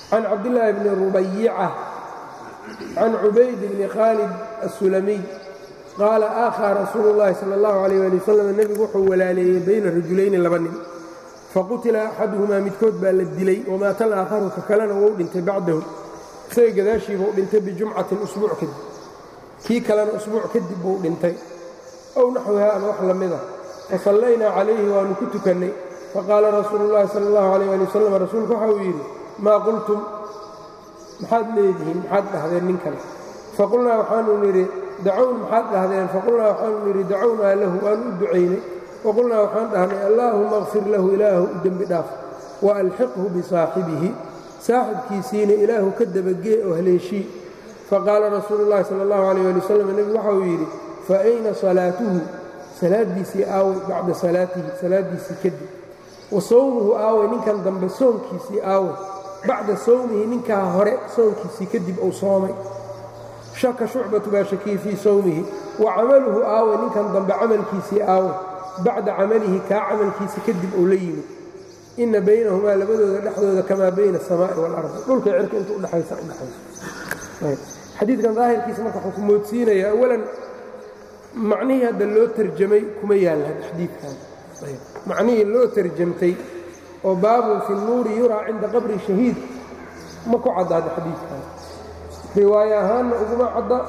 can cabdillaahi bni rubayica can cubayd bni khaalid assulamiy qaala aakhaa rasuulu llaahi sala allahu calayh ali wasalam nebigu wuxuu walaaleeyey bayna rajulayni laba nin faqutila axaduhumaa midkood baa la dilay wamaata alaakharu ka kalena wuu dhintay bacdahu isaga gadaashiibuu dhintay bijumcatin usbuuc kadib kii kalena usbuuc kadib buu dhintay ow naxwihaa ama wax la mida fasallaynaa calayhi waannu ku tukannay faqaala rasuulu llaahi sala allahu calayh ali wasalam rasuulku waxa uu yidhi maa qultum maxaad leedihiin maxaad dhahdeen nin kale faqulnaa waxaanu nidhi dacown maxaad dhahdeen faqulnaa waxaanu nidhi dacownaa lahu waanu u ducaynay waqulnaa waxaan dhahnay allaahuma akfir lahu ilaahu u dembi dhaaf wa alxiqhu bisaaxibihi saaxibkiisiina ilaahu ka dabagee oo haleeshii faqaala rasuulu llaahi sala allahu calayh ali wasalam nebigu waxa uu yidhi fa ayna salaatuhu salaaddiisii aaway bacda salaatihi salaaddiisii kadib wa sawmuhu aaway ninkan dambe soonkiisii aaway bacda sawmihi ninkaa hore soonkiisii kadib uu soomay shaka shucbatu baa shakiyey fii sawmihi wa camaluhu aaway ninkan dambe camalkiisii aaway bacda camalihi kaa camalkiisa kadib uu la yimid inna baynahumaa labadooda dhexdooda kamaa bayna asamaa'i waalardi dhulka cirka inta udhexaysa udhexayso xadiidkan daahirkiisa marka wuxuu ku moodsiinaya awalan macnihii hadda loo tarjamay kuma yaalla xadiidkan macnihii loo tarjamtay oo baabun fi nnuuri yuraa cinda qabri shahiid ma ku caddaada xadiidkan riwaaye ahaanna uguma cadda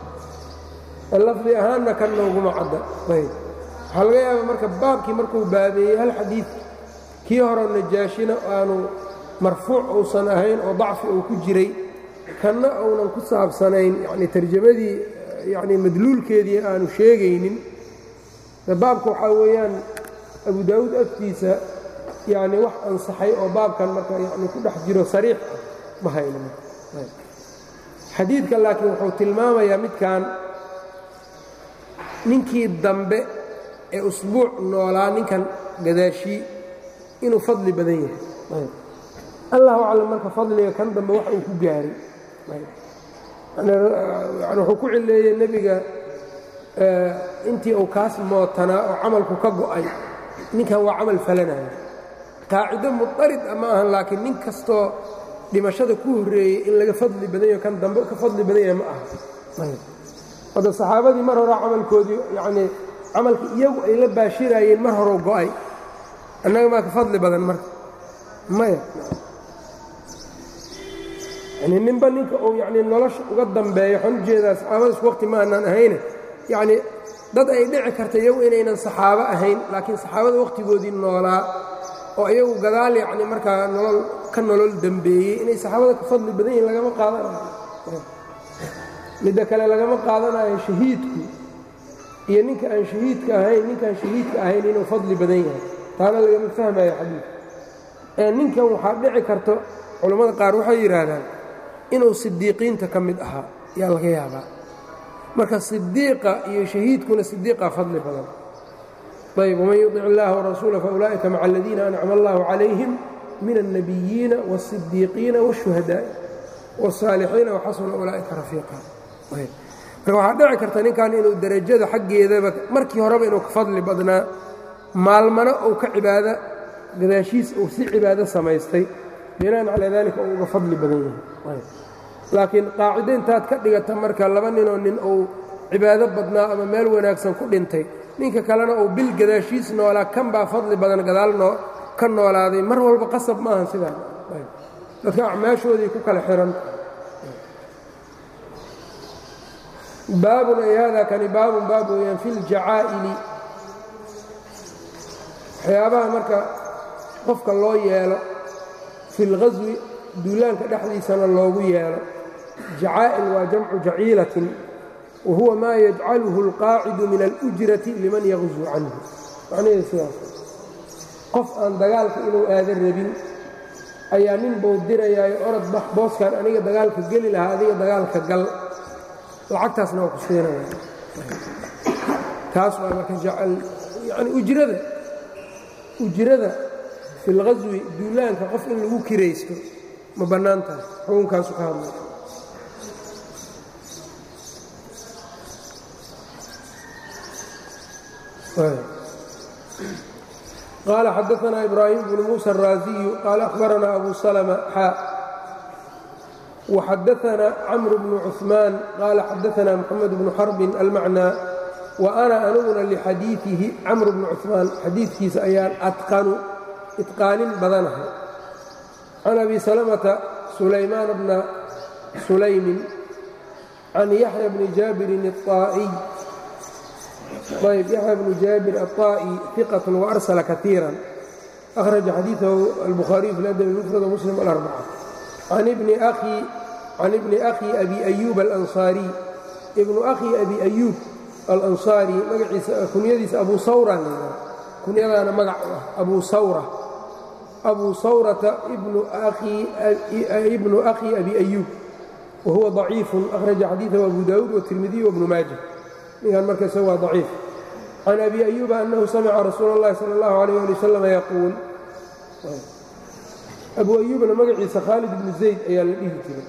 lafdi ahaanna kanna uguma cadda ayb waxaa laga yaaba marka baabkii markuu baabeeyey hal xadiid kii horeo najaashina aanu marfuuc uusan ahayn oo dacfi uu ku jiray kanna uunan ku saabsanayn yani tarjamadii yani madluulkeedii aanu sheegaynin baabka waxaa weeyaan abu daawuud agtiisa yani wax ansaxay oo baabkan marka yani ku dhex jiro sariix ah ma hayno xadiidka laakiin wuxuu tilmaamayaa midkan ninkii dambe ee usbuuc noolaa ninkan gadaashii inuu fadli badan yahay allahu aclam marka fadliga kan dambe wax uu ku gaaray wuxuu ku cileeyey nebiga intii uu kaas mootanaa oo camalku ka go'ay ninkan waa camal falanaya qaacido mudarid ma ahan laakiin nin kastoo dhimashada ku horreeyey in laga fadli badan yaho kan dambe ka fadli badan yahay ma aha hadda saxaabadii mar horaa camalkoodii yacnii camalka iyagu ay la baashiraayeen mar horou go'ay annaga maa ka fadli badan marka maya yani ninba ninka uu yacnii nolosha uga dambeeyo waxaan ujeedaa saxaabadaas waqti ma aanaan ahayne yacnii dad ay dhici karta iyagu inaynan saxaabo ahayn laakiin saxaabada wakhtigoodii noolaa oo iyagu gadaal yacnii markaa nolol ka nolol dembeeyey inay saxaabada ka fadli badan yihin lagama qaadanayo midda kale lagama qaadanayo shahiidku iyo ninka aan shahiidka ahayn ninkaan shahiidka ahayn inuu fadli badan yahay taana lagama fahmayo xadiid ee ninkan waxaa dhici karto culammada qaar waxay yidhaahdaan inuu sidiiqiinta ka mid ahaa yaa laga yaabaa marka sidiiqa iyo shahiidkuna sidiiqaa fadli badan ayb waman yuطic اllaha warasuula faulaa'ika maca aladiina ancama allahu calayhim min الnabiyiina wالsidiiqiina wالshuhadaa'i wالsaalixiina waxasuna ulaa'ika rafiiqa marka waxaa dhici karta ninkan inuu derajada xaggeedaba markii horeba inuu ka fadli badnaa maalmana uu ka cibaado gadaashiis uu si cibaado samaystay binaan calaa dalika uu uga fadli badan yahay laakiin qaacido intaad ka dhigata marka laba ninoo nin uu cibaado badnaa ama meel wanaagsan ku dhintay ninka kalena uu bil gadaashiis noolaa kan baa fadli badan gadaal noo ka noolaaday mar walba qasab maahan sidaa dadka acmaashoodii ku kala xihan baabun ay haadaa kani baabun baab weeyaan fi ljacaa'ili waxyaabaha marka qofka loo yeelo fi اlghaswi duulaanka dhexdiisana loogu yeelo jacaa'il waa jamcu jaciilatin wa huwa maa yajcaluhu اlqaacidu min alأjrati liman yagzu canhu macnaheedu sidaas qof aan dagaalka inuu aadan rabin ayaa nin buu dirayaayo orod bax booskan aniga dagaalka geli lahaa adiga dagaalka gal lacagtaasna waa ku siinaya taas waa marka yani ujrada ujrada fi اlghaswi duulaanka qof in lagu kiraysto ma bannaan tahay xukunkaasu ka hadlay qaala xadaثna ibrahim bnu muسى الraaziyu qaala أخbaranaa abu slma xaa وxadaثna cمر بن cثmaan qaala xadaثna mحamed بن xرb almacnى وأna aniguna lxadiiثihi cمر بن cثmaan xadiidkiisa ayaan adqanu iطqaanin badanahay can abi سلمةa سulaymaan bna sulaymin can yaحya bni jaabirin الطaaئي ayb yaحya bnu jaabir الطaaئي ثiqة وأrsla kaثيirا أkhraجa xadiiثahu الbخhariي fi الأdب المفrad وmسلم الأربcة can ibni أkhي abi أyuub الأnصاarي ibnu أkhي abi أyuub alanصاarي magaciisa kunyadiisa abu sawra kunyadaana magac u ah abu sawra abu sawrata ibnu أkhي abi أyuub wahuwa ضaciif أkhraجa xadiiثahu abu daawuud والتirmidiي وبnu maaja ninkan markaas waa ضaciif can abi أyuuba أnahu samca rasuul الlahi salى الlaه عalيه alي wsلم yaquul abu أyuubna magaciisa khaalid ibnu zayd ayaa la dhihi jiray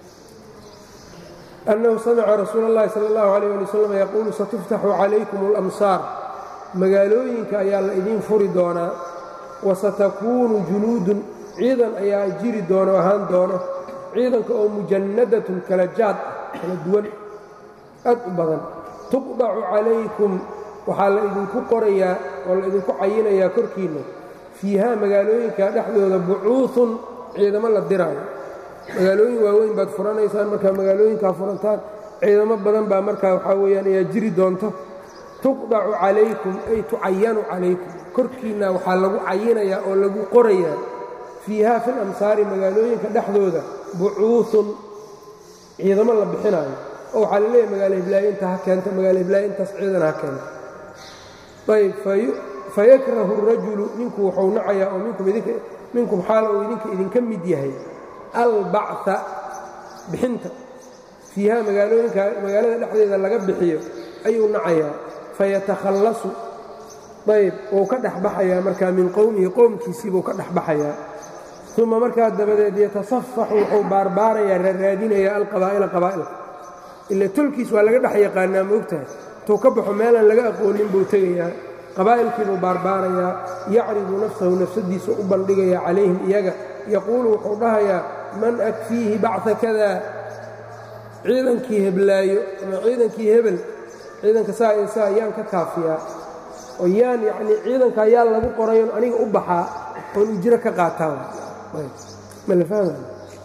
أنhu samca rasuul الlahi salى الlaه عalيه alي wsلم yaquulu satuftaxu calaykum اlamsaar magaalooyinka ayaa la idiin furi doonaa wasatakuunu junuudun ciidan ayaa jiri doono ahaan doono ciidanka oo mujannadatun kala jaad ah kala duwan aad u badan tuqdacu calaykum waxaa la idinku qorayaa oo la idinku cayinayaa korkiinna fiiha magaalooyinka dhexdooda bucuuثun ciidamo la diraayo magaalooyin waaweyn baad furanaysaan markaa magaalooyinkaa furantaan ciidamo badan baa markaa waxaa weyaan ayaa jiri doonto tuqdacu calaykum ay tucayanu calaykum korkiinna waxaa lagu cayinayaa oo lagu qorayaa fiiha fi lamsaari magaalooyinka dhexdooda bucuuثun ciidamo la bixinaayo oo waxaa la leeyahay magaalo hiblaayo inta ha keento magaalo hiblaayo intaas ciidan ha keento ayb fayakrahu الrajulu ninku wuxuu nacayaa oo minkum xaala uu idinka idinka mid yahay albacثa bixinta fiiha magaalooyinka magaalada dhexdeeda laga bixiyo ayuu nacayaa fayatakhallasu ayb wuu ka dhexbaxayaa markaa min qowmihi qowmkiisii buu ka dhexbaxayaa uma markaa dabadeed yatasafaxu wuxuu baarbaarayaa raaraadinayaa alqabaa'ila qabaa'ilka ila tolkiis waa laga dhex yaqaanaa moogtahay tuu ka baxo meelaan laga aqoonin buu tegayaa qabaa'ilkiibuu baarbaarayaa yacridu nafsahu nafsadiisa u bandhigayaa calayhim iyaga yaquulu wuxuu dhahayaa man akfiihi bacثa kada ciidankii heblaayo ama ciidankii hebel ciidanka saa iyo saa yaan ka kaafiyaa oo yaan yacnii ciidanka ayaa lagu qorayon aniga u baxaa oon ujro ka qaataa ma la fahmay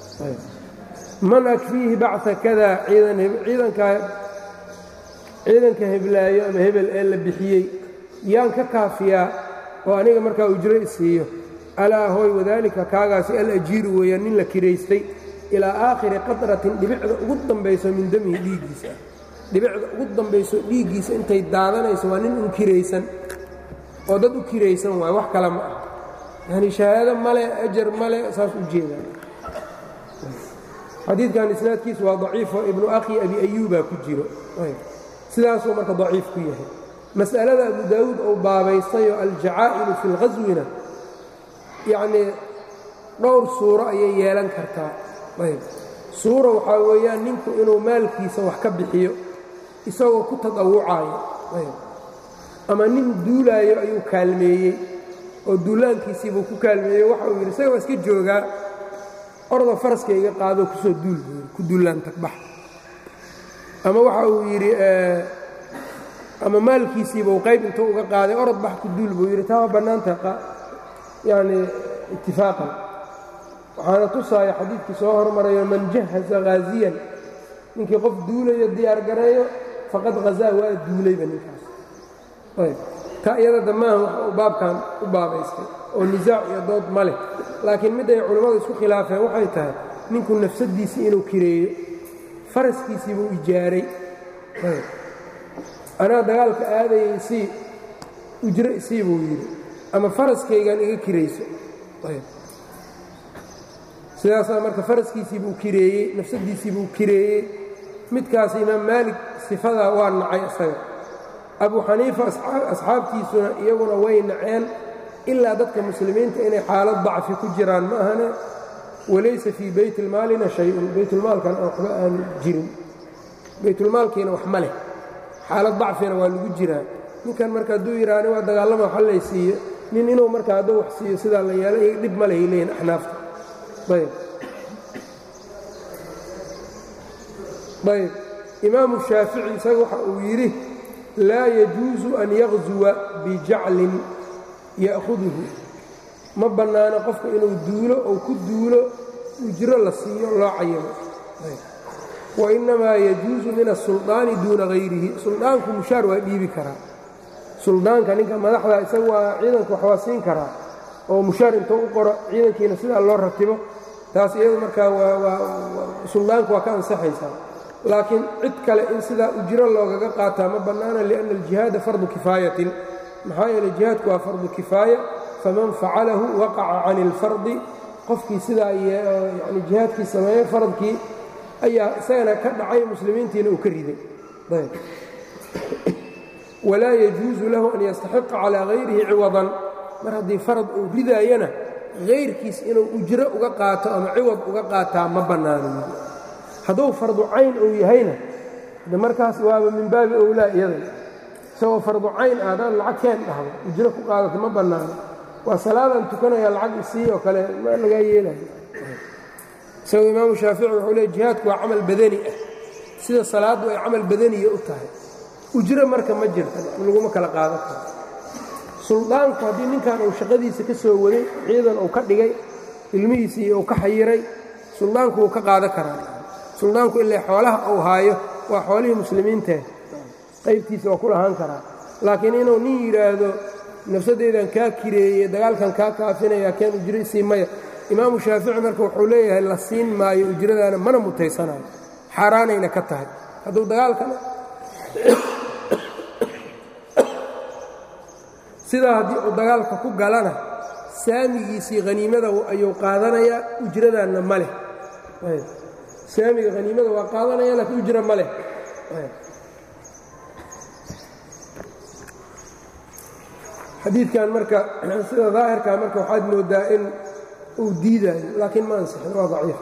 man akfiihi bacثa kada ciidankaa ciidanka heblaayo ama hebel ee la bixiyey yaan ka kaafiyaa oo aniga markaa ujro isiiyo alaa hooy wadaalika kaagaasi alajiiru weeyaan nin la kiraystay ilaa aakhiri qatratin dhibicda ugu dambayso min damihi dhiiggiisa dhibicda ugu dambayso dhiiggiisa intay daadanayso waa nin un kiraysan oo dad u kiraysan waayo wax kale ma ah yani shahaado male ajar male saas u jeedaan xadiidkan isnaadkiisu waa daciifo ibnu akhi abi ayuubaa ku jiro sidaasuu marka daciif ku yahay mas'alada abu daawuud ou baabaystayoo aljacaa'ilu fi lghaswina yacnii dhowr suuro ayay yeelan kartaa ayb suura waxaa weeyaan ninku inuu maalkiisa wax ka bixiyo isagoo ku tadawucaayo ayb ama nin duulaayo ayuu kaalmeeyey oo duulaankiisiibuu ku kaalmeeyey waxa uu yidhi isaga waa iska joogaa orda faraskayga qaadoo kusoo duul buuri ku duulaan tagbax ama waxa uu yidhi ama maalkiisiibuu qayb intuu uga qaaday orod bax ku duul buu yidhi taa waa bannaanta yacni itifaaqan waxaana tusaaya xadiidkii soo hormarayo man jahaza haaziyan ninkii qof duulayo diyaar gareeyo faqad hazaa waa duulayba ninkaas ayb taa iyada dammahan waxa uu baabkan u baabaystay oo nisaac iyo dood ma leh laakiin mid ay culimmadu isku khilaafeen waxay tahay ninku nafsaddiisii inuu kireeyo faraskiisiibuu ijaaray anaa dagaalka aadayay sii ujro isii buu yidhi ama faraskaygan iga kirayso sidaasaa marka faraskiisiibuu kireeyey nafsaddiisiibuu kireeyey midkaas imaam maalik sifadaa waa nacay isaga abu xaniifa asxaabtiisuna iyaguna way naceen ilaa dadka muslimiinta inay xaalad dacfi ku jiraan ma ahane walaysa fii baytilmaalina shay-un baytulmaalkan aan waxba aan jirin baytulmaalkiina wax ma leh xaalad dacfina waa lagu jiraa ninkan marka hadduu yidhaani waa dagaalama waxa lay siiyo nin inuu marka hadduu wax siiyo sidaa la yeelo dhib ma lehay leeyihin axnaafta ayb ayb imaamu shaafici isaga waxa uu yidhi laa yajuusu an yaqzuwa bijaclin ya'huduhu ma bannaano qofka inuu duulo ou ku duulo ujro la siiyo loo cayimo wainnamaa yajuusu min asuldaani duuna hayrihi suldaanku mushaar waa dhiibi karaa suldaanka ninka madaxda isaga waa ciidanka wax waa siin karaa oo mushaar intuu u qoro ciidankiina sidaa loo ratibo taas iyadu markaa suldaanku waa ka ansaxaysaa laakiin cid kale in sidaa ujro loogaga qaataa ma bannaana lianna aljihaada fardu kifaayatin maxaa yeeley jihaadku waa fardu kifaaya faman facalahu waqaca cani اlfardi qofkii sidaa yani jihaadkii sameeyey faradkii ayaa isagana ka dhacay muslimiintiina uu ka riday walaa yajuusu lahu an yastaxiqa calaa hayrihi ciwadan mar haddii farad uu ridaayana hayrkiis inuu ujro uga qaato ama ciwad uga qaataa ma bannaano hadduu fardu cayn uu yahayna de markaas waaba min baabi owlaa iyada isagoo fardu cayn ah haddaad lacag keen dhahdo ujro ku qaadato ma bannaano waa salaadaan tukanaya lacag isii oo kale ma lagaa yeelayo isagoo imaamu shaafici wuxuu leey jihaadku waa camal badani ah sida salaaddu ay camal badaniya u tahay ujro marka ma jirta laguma kala qaadan karo suldaanku haddii ninkan uu shaqadiisa ka soo waday ciidan uu ka dhigay ilmihiisii uu ka xayiray suldaanku wuu ka qaadan karaa suldaanku ilaa xoolaha uu haayo waa xoolihii muslimiintae qaybtiisa waa ku lahaan karaa laakiin inuu nin yidhaahdo nafsadeydan kaa kireeye dagaalkan kaa kaafinaya keen ujro isii maya imaamu shaafici marka wuxuu leeyahay la siin maayo ujradaana mana mutaysanayo xaaraanayna ka tahay hadduu dagaalkana sidaa haddii uu dagaalka ku galana saamigiisii haniimada ayuu qaadanayaa ujradaanna ma leh saamiga haniimada waa qaadanaya laakiin ujra ma leh xadiidkan marka sida daahirkaa marka waxaad moodaa in uu diidaayo laakiin ma ansixin waa daciif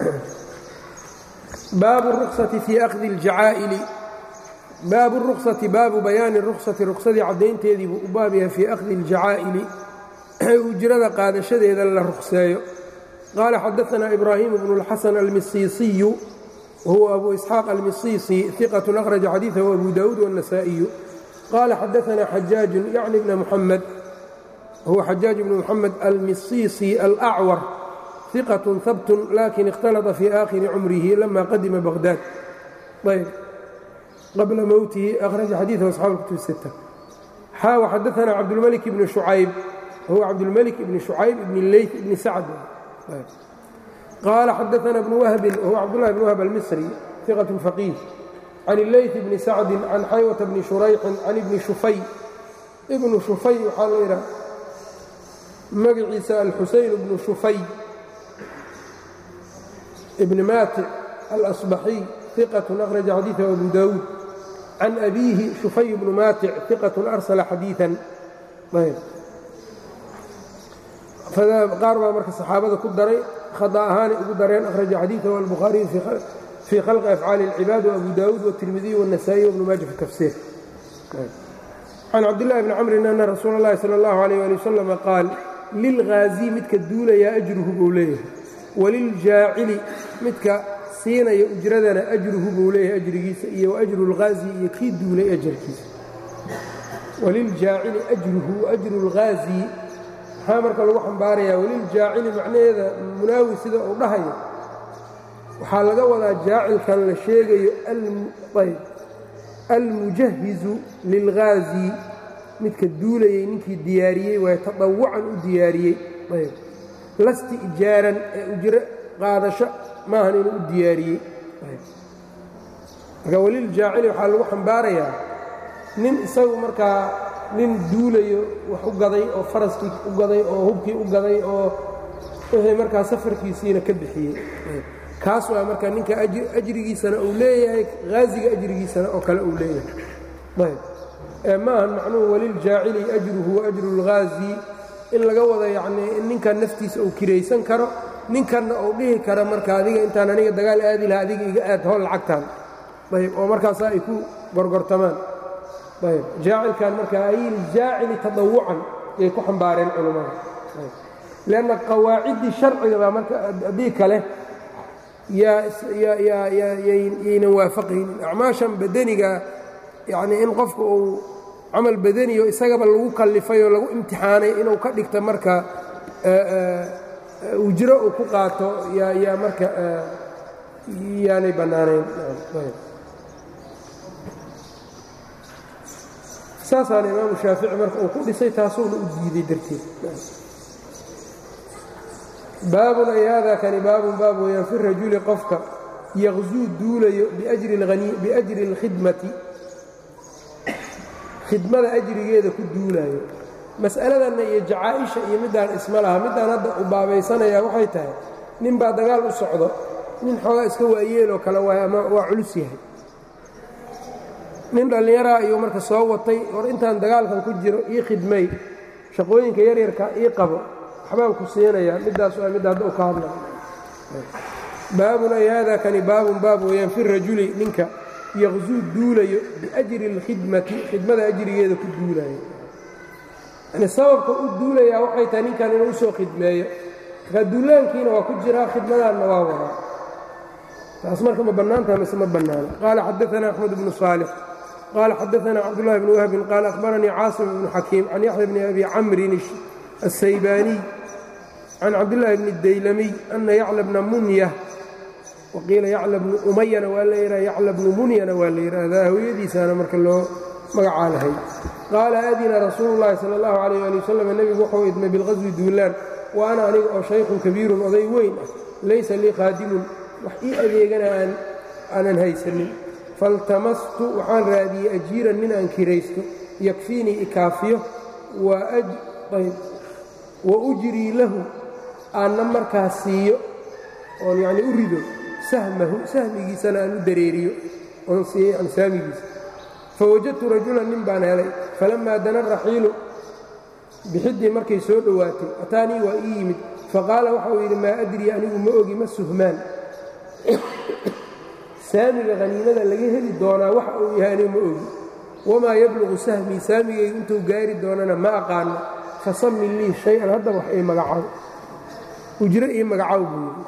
baabu الruksati fii akhdi اljacaa'ili baabu الruksati baabu bayaani الruksati ruksadii caddaynteedii buu u baab yahay fii akhdi اljacaa'ili ujrada qaadashadeeda la rukseeyo qaala xadaثna ibraahiim bnu اlxasan almisiisiyu wahuwa abu isxaaq almisiisi iqaة akhraja xadiiثahu abu daawuud wالنasaaئiyu qaala xadaثna xajaaju yacni bna muxamed huwa xajaaj bnu muxamed almisiisi alأcwar iqaة habt lakin اkhtalطa fii aakhiri cumrihi lama qadima baqhdaad ayb qabla mowtihi akhraja xadiiثahu asxaabu اkutub الsitta xaa waxadaثna cabdulmalik bni shucayb huwa cabdulmalik bni shucayb bni leyt bni sacd qaala xadaثna bnu wahbin huwa cabdullahi bn wahb almisri iqaة faqiih can اleyt bni sacdi can xaywata bni shurayxin can ibni shufay ibnu shufay waxaa la yidhaha magaciisa alxusayn bnu shufay ibni maatic alasbaxiy iqaة akhraja xadiiثahu abu daawuud can abiihi shufay bnu maatic iqaة arsala xadiiثan qaar baa marka saxaabada ku daray khada ahaanay ugu dareen akhraja xadiiثahu albukhaariyu fii khalqi afcaali اlcibaad wabu daawuud wالtirmidiy wالnasaئiy wbnu maaja fi tafsiir can cabdillahi bni camrin ana rasuula اllahi salى اllahu عalيh ali wasalam qaal lilghaazi midka duulayaa ajruhu buu leeyahay waliljaacili midka siinaya ujradana ajruhu buu leeyahay ajrigiisa iyo waajru اlghaazi iyo kii duulay ajarkiisa waliljaacili ajruhu ajru اlghaazi maxaa marka lagu xambaarayaa waliljaacili macnaheeda munaawi sida uu dhahayo waxaa laga wadaa jaacilkan la sheegayo almujahizu lilghaazi midka duulayey ninkii diyaariyey waay tadawucan u diyaariyey lasti ijaaran ee ujro qaadasho maahan inuu u diyaariyey marka waliljaacili waxaa lagu xambaarayaa nin isagu markaa nin duulayo wax u gaday oo faraskii u gaday oo hubkii u gaday oo wixii markaa safarkiisiina ka bixiyey kaas waa marka ninka ajrigiisana uu leeyahay haaziga ajrigiisana oo kale uu leeyahay ayb ee maahan macnuhu waliljaacili ajruhu waajru اlghaazi in laga wado yacnii in ninkan naftiisa uu kiraysan karo ninkanna uu dhihi karo marka adiga intaan aniga dagaal aadi laha adiga iga aad howl lacagtaan ayb oo markaasaa ay ku gorgortamaan ayb jaacilkan marka ayiljaacili tadawucan ayay ku xambaareen culammada leanna qawaaciddii sharciga baa marka haddii kale yaynan waafaqaynin. acmaashan badaniga yacnii in qofka uu camal badaniyo isagaba lagu kallifay oo lagu imtixaanay inuu ka dhigto marka ujro uu ku qaato yaa marka yaanay bannaanayn. saasaana imaamu shaafici marka uu ku dhisay taasuuna u diiday darteed. baabun ay haadaa kani baabun baab weeyaan fi rajuli qofka yaqzuu duulayo biajri اlkhidmati khidmada ajrigeeda ku duulaayo. mas'aladanna iyo jacaa-isha iyo middaan isma laha. middaan hadda u baabaysanayaa waxay tahay nin baa dagaal u socdo, nin xoogaa iska waayeeloo kale waay ama waa culus yahay. nin dhallinyaraa ayuu marka soo watay, hor intaan dagaalkan ku jiro ii khidmay, shaqooyinka yaryarka ii qabo, waxbaan ku siinayaa. middaas waa midda hadda u ka hadlaya. baabun ay haadaa kani baabun baab weeyaan fi rajuli ninka yaqzuu duulayo biajri اlkhidmati khidmada ajrigeeda ku duulaayo. yani sababka u duulayaa waxay tahay ninkan inuu usoo khidmeeyo, markaa duulaankiina waa ku jiraa, khidmadaanna waa wadaa. taas marka ma bannaantaha mise ma bannaana. qaala xadaثana axmed bnu صaalix qaala xadaثana cabdullahi bni wahbin qaala akhbaranii caasim bnu xakiim can yaxya bni abi camrin الsaybaaniy can cabdillaahi bni daylamiy ana yacla bna munya waqiila yacla bnu umayana waa la yidhaha yacla bnu munyana waa la yidhaahdaa, hooyadiisaana marka loo magacaa lahay. qaala adina rasuulu llaahi sala allahu calayh ali wasalam nebigu wuxuu idmay bilqaswi duulaan wa ana aniga oo shaykhun kabiirun oday weyn ah laysa lii qaadimun wax ii adeegana aanan haysanin. faltamastu waxaan raadiyey ajiiran nin aan kiraysto yakfiinii ikaafiyo wa ujrii lahu aanna markaas siiyo oon yacnii u rido sahmahu sahmigiisana aan u dareeriyo oon siiyo yani saamigiisa. fawajadtu rajulan nin baan helay falammaa dana raxiilu bixiddii markay soo dhowaatay ataanii waa ii yimid faqaala waxa uu yidhi maa adrii anigu ma ogi ma suhmaan saamiga haniimada laga heli doonaa waxa uu yahay anigu ma ogi, wamaa yabluqu sahmii saamigaygu intuu gaari doonana ma aqaano, fasammi lii shay-an hadda wax ii magacaw ujro ii magacaw buu yidhi.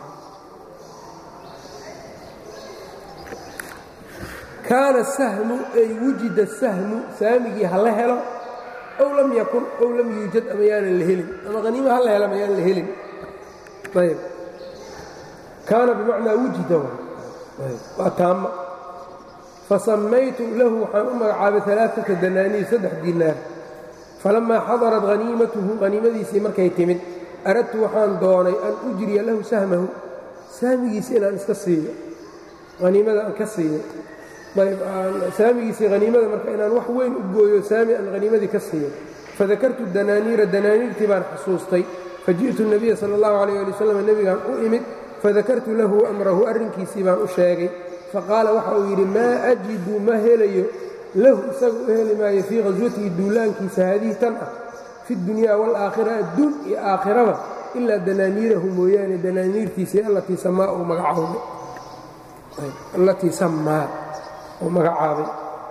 kaana sahmu ay wujida sahmu saamigii ha la helo ow lam yakun ow lam yuujad ama yaanan la helin, ama haniimo ha la helo ama yaanan la helin. ayb kaana bimacnaa wujida waa taama. fasammaytu lahu waxaan u magacaabay alaaata danaaniir saddex diinaar. falammaa xadarat haniimatuhu haniimadiisii markay timid aradtu waxaan doonay an ujriya lahu sahmahu saamigiisi inaan iska siiyo, haniimada aan ka siiyo. ayb saamigiisii haniimada marka inaan wax weyn u gooyo saami aan haniimadii ka siiyo. fadakartu danaaniira danaaniirtii baan xusuustay. faji'tu الnabiya salى اllahu عalيh ali wasalam nebigaan u imid fadakartu lahu amrahu arrinkiisii baan u sheegay. faqaala waxa uu yidhi maa ajidu ma helayo lahu isaga u heli maayo fii khaswatihi duulaankiisa haadihi tan ah fi اdunyaa wاlaakhira adduun iyo aakhiraba ilaa danaaniirahu mooyaane danaaniirtiisii allatii samaa uu magacaabay allatii samaa uu magacaabay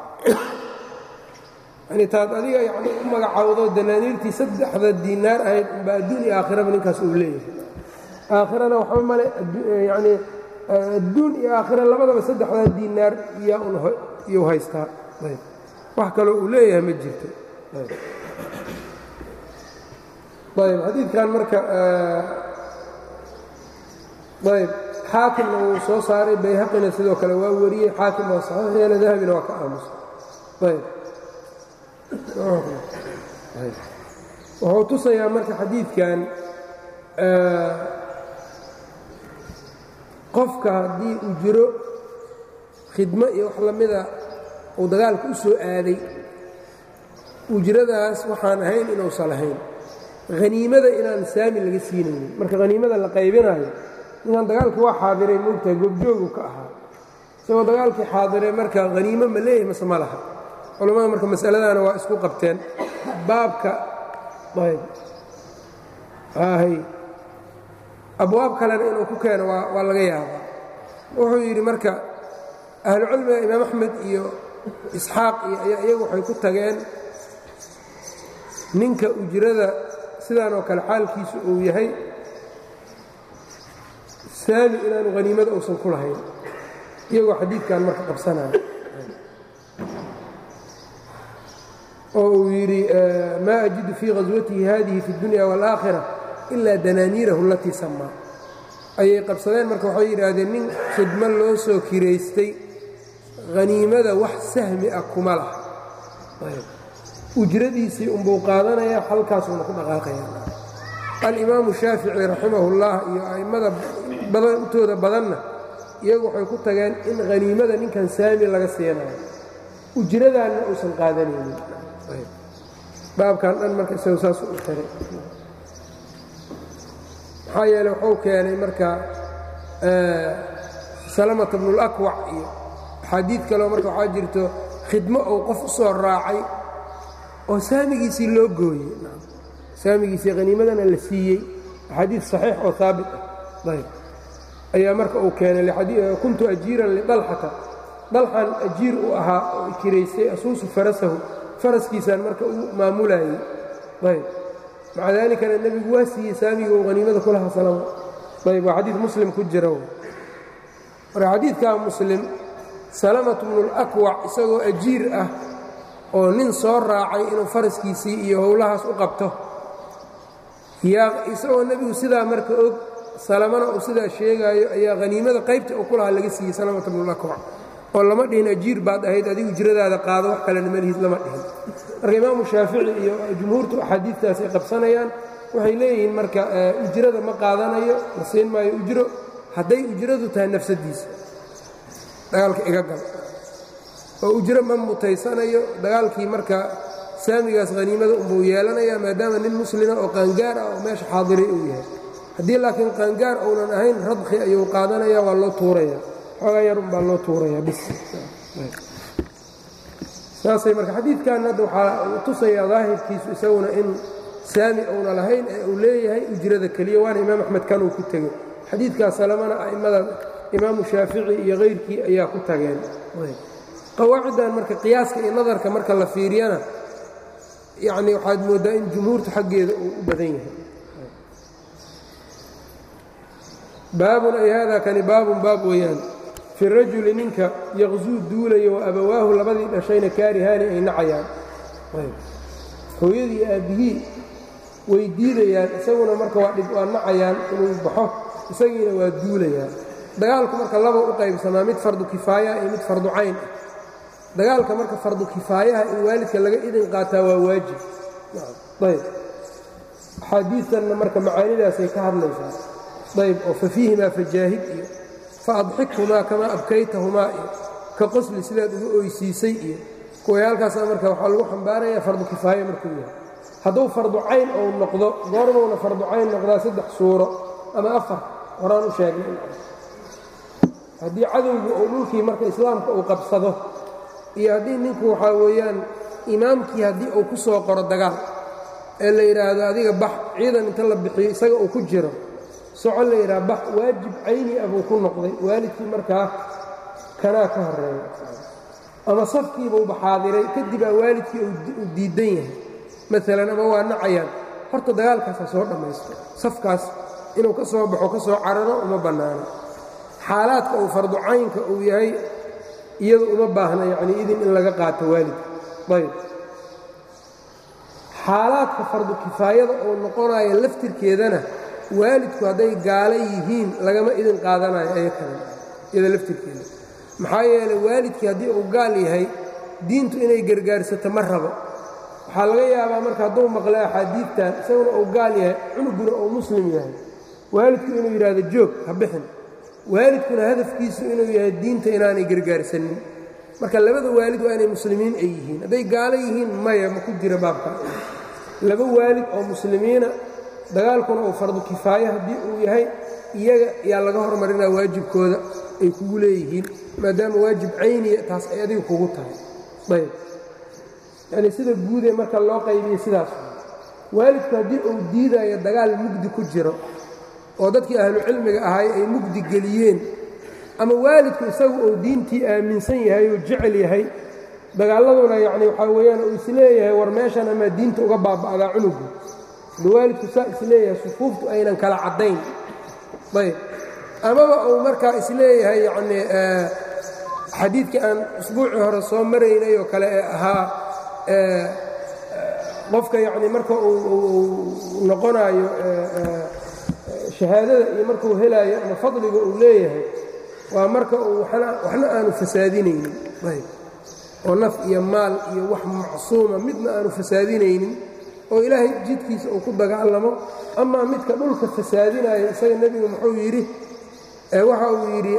yani taad adiga yani u magacaawdo danaaniirtii saddexda diinaar ahayd unbaa adduun iyo aakhiraba ninkaas uu leeyahay. aakhirana waxba male yani adduun iyo aakhira labadaba saddexdaa diinaar iyuu haystaa. wax kaloo uu leeyahay ma jirto. ayb xadiidkan marka ayb xaakimna wuu soo saaray, bayhaqina sidoo kale waa wariyey, xaakim waa saxiix yeela, dahabina waa ka aamusa. ayb wuxuu tusayaa marka xadiidkan qofka haddii uu jiro khidmo iyo wax lamida uu dagaalka u soo aaday, ujradaas waxaan ahayn inuusan lahayn, haniimada inaan saami laga siinaynin. marka haniimada la qaybinayo ninkan dagaalkii waa xaadiray moogtahay goobjoogu ka ahaa, isagoo dagaalkii xaadiray marka haniimo ma leeyahay mase ma laha. culammada marka masaladaana waa isku qabteen. baabka ayb abwaab kalena inuu ku keeno waa laga yaabaa. wuxuu yidhi marka ahlucilmiga imaam axmed iyo isxaaq iyo iyagu waxay ku tageen ninka ujrada sidaan oo kale xaalkiisu uu yahay saami inaanu haniimada uusan ku lahayn iyagoo xadiidkan marka qabsanaya oo uu yidhi maa ajidu fii ghaswatihi haadihi fi اdunya wاlآakhira ilaa danaaniirahu alatii samaa ayay qabsadeen marka waxay yidhaahdeen nin khidmo loo soo kiraystay haniimada wax sahmi ah kuma laha ujradiisii unbuu qaadanayaa halkaasuuna ku dhaqaaqaya alimaamu shaafici raximah اllah iyo a'immada intooda badanna iyagu waxay ku tageen in haniimada ninkan saami laga siinayo ujradaanna uusan qaadanaynin baabkan dhan marka isagu saas u xiray maxaa yeele wuxuu keenay marka salamata bnulakwac iyo axaadiid kaleo marka waxaa jirto khidmo uu qof u soo raacay oo saamigiisii loo gooyey saamigiisii haniimadana la siiyey axaadiid saxiix oo haabit ah ayb ayaa marka uu keenay kuntu ajiiran lidalxata dalxan ajiir uu ahaa oo kiraystay asuusu farasahu faraskiisaan marka u maamulayey ayb maca daalikana nebigu waa siiyey saamiga uu haniimada ku lahaa salama ayb waa xadiid muslim ku jira marka xadiidkaa muslim salamatu bnulakwac isagoo ajiir ah oo nin soo raacay inuu faraskiisii iyo howlahaas u qabto yaa isagoo nebigu sidaa marka og salamana uu sidaa sheegaayo ayaa haniimada qaybta uu ku lahaa laga siiyey salamata bnulakwac oo lama dhihin ajiir baad ahayd adigu ujradaada qaado wax kalena malihiis lama dhihin marka imaamu shaafici iyo jumhuurtu axaadiidtaas ay qabsanayaan waxay leeyihiin marka ujrada ma qaadanayo la siin maayo ujro hadday ujradu tahay nafsadiisa dagaalka iga gal oo ujro ma mutaysanayo dagaalkii marka saamigaas haniimada unbuu yeelanayaa maadaama nin muslima oo qaangaar ah oo meesha xaadiray uu yahay haddii laakiin qaangaar uunan ahayn radki ayuu qaadanaya waa loo tuuraya xoogaa yar unbaa loo tuuraya bis saasay marka xadiidkan hadda waxaa uu tusayaa daahirkiisu isaguna in saami uuna lahayn ee uu leeyahay ujrada keliya waana imaam axmed kanuu ku tegey xadiidkaas salamana a'immada imaamu shaafici iyo kayrkii ayaa ku tageen qawaaciddan marka qiyaaska iyo nadarka marka la fiiriyana yacni waxaad mooddaa in jumhuurta xaggeeda uu u badan yahay baabun ay haadaa kani baabun baab weeyaan fi rajuli ninka yaqsuu duulayo wa abawaahu labadii dhashayna kaarihaani ay nacayaan hooyadii aabbihii way diidayaan isaguna marka waa nacayaan inuu baxo isagiina waa duulayaan dagaalku marka laba u qaybsamaa mid fardu kifaaya iyo mid fardu cayn ah dagaalka marka fardu kifaayaha in waalidka laga idin qaataa waa waajib ayb axaadiistanna marka macaanidaasay ka hadlaysaa ayb oo fa fiihimaa fajaahid iyo fa adxikhumaa kamaa abkaytahumaa iyo ka qosli sidaad uga oysiisay iyo kuway halkaasa marka waxaa lagu xambaaraya fardu kifaaya markuu yahay hadduu fardu cayn ou noqdo goormuuna fardu cayn noqdaa saddex suuro ama afar horaan u sheegnay haddii cadowgu uu dhulkii marka islaamka uu qabsado iyo haddii ninku waxaa weeyaan imaamkii haddii uu ku soo qoro dagaal ee la yidhaahdo adiga bax ciidan inta la bixiyo isaga uu ku jiro soco la yidhaha bax waajib cayni ah buu ku noqday waalidkii markaa kanaa ka horreeya ama safkiibauba xaadiray kadibaa waalidkii uu diidan yahay maalan ama waa nacayaan horta dagaalkaasa soo dhammaysto safkaas inuu ka soo baxo ka soo cararo uma bannaano xaalaadka uu fardu caynka uu yahay iyadu uma baahna yacnii idin in laga qaato waalidka ayb xaalaadka fardu kifaayada uu noqonayo laftirkeedana waalidku hadday gaalo yihiin lagama idin qaadanayo ayakana iyada laftirkeeda maxaa yeelay waalidkii haddii uu gaal yahay diintu inay gargaarsato ma rabo waxaa laga yaabaa marka hadduu maqlo axaadiidtan isaguna uu gaal yahay cunuguna uu muslim yahay waalidku inuu yidhaahdo joog ha bixin waalidkuna hadafkiisu inuu yahay diinta inaanay gargaarsanin marka labada waalid waa inay muslimiin ay yihiin hadday gaalo yihiin maya ma ku jira baabka laba waalid oo muslimiina dagaalkuna uu fardu kifaaya haddii uu yahay iyaga yaa laga hormarinaa waajibkooda ay kugu leeyihiin maadaama waajib cayniya taas ay adiga kugu tahay ayb yacnii sida guudee marka loo qaybiyo sidaas waalidku haddii uu diidaayo dagaal mugdi ku jiro oo dadkii ahlucilmiga ahay ay mugdi geliyeen ama waalidku isagu uu diintii aaminsan yahay oo jecel yahay dagaalladuna yacni waxaa weeyaan uu isleeyahay war meeshan amaa diinta uga baaba'daa cunugu da waalidku saa isleeyahay sufuuftu aynan kala caddayn ayb amaba uu markaa isleeyahay yacni xadiidkii aan usbuucii hore soo maraynay oo kale ee ahaa qofka yacni marka uu noqonaayo shahaadada iyo markuu helaayo ama fadliga uu leeyahay waa marka uu waxna aanu fasaadinaynin oo naf iyo maal iyo wax macsuuma midna aanu fasaadinaynin oo ilaahay jidkiisa uu ku dagaalamo amaa midka dhulka fasaadinaayo isaga nebigu muxuu yidhi waxa uu yidhi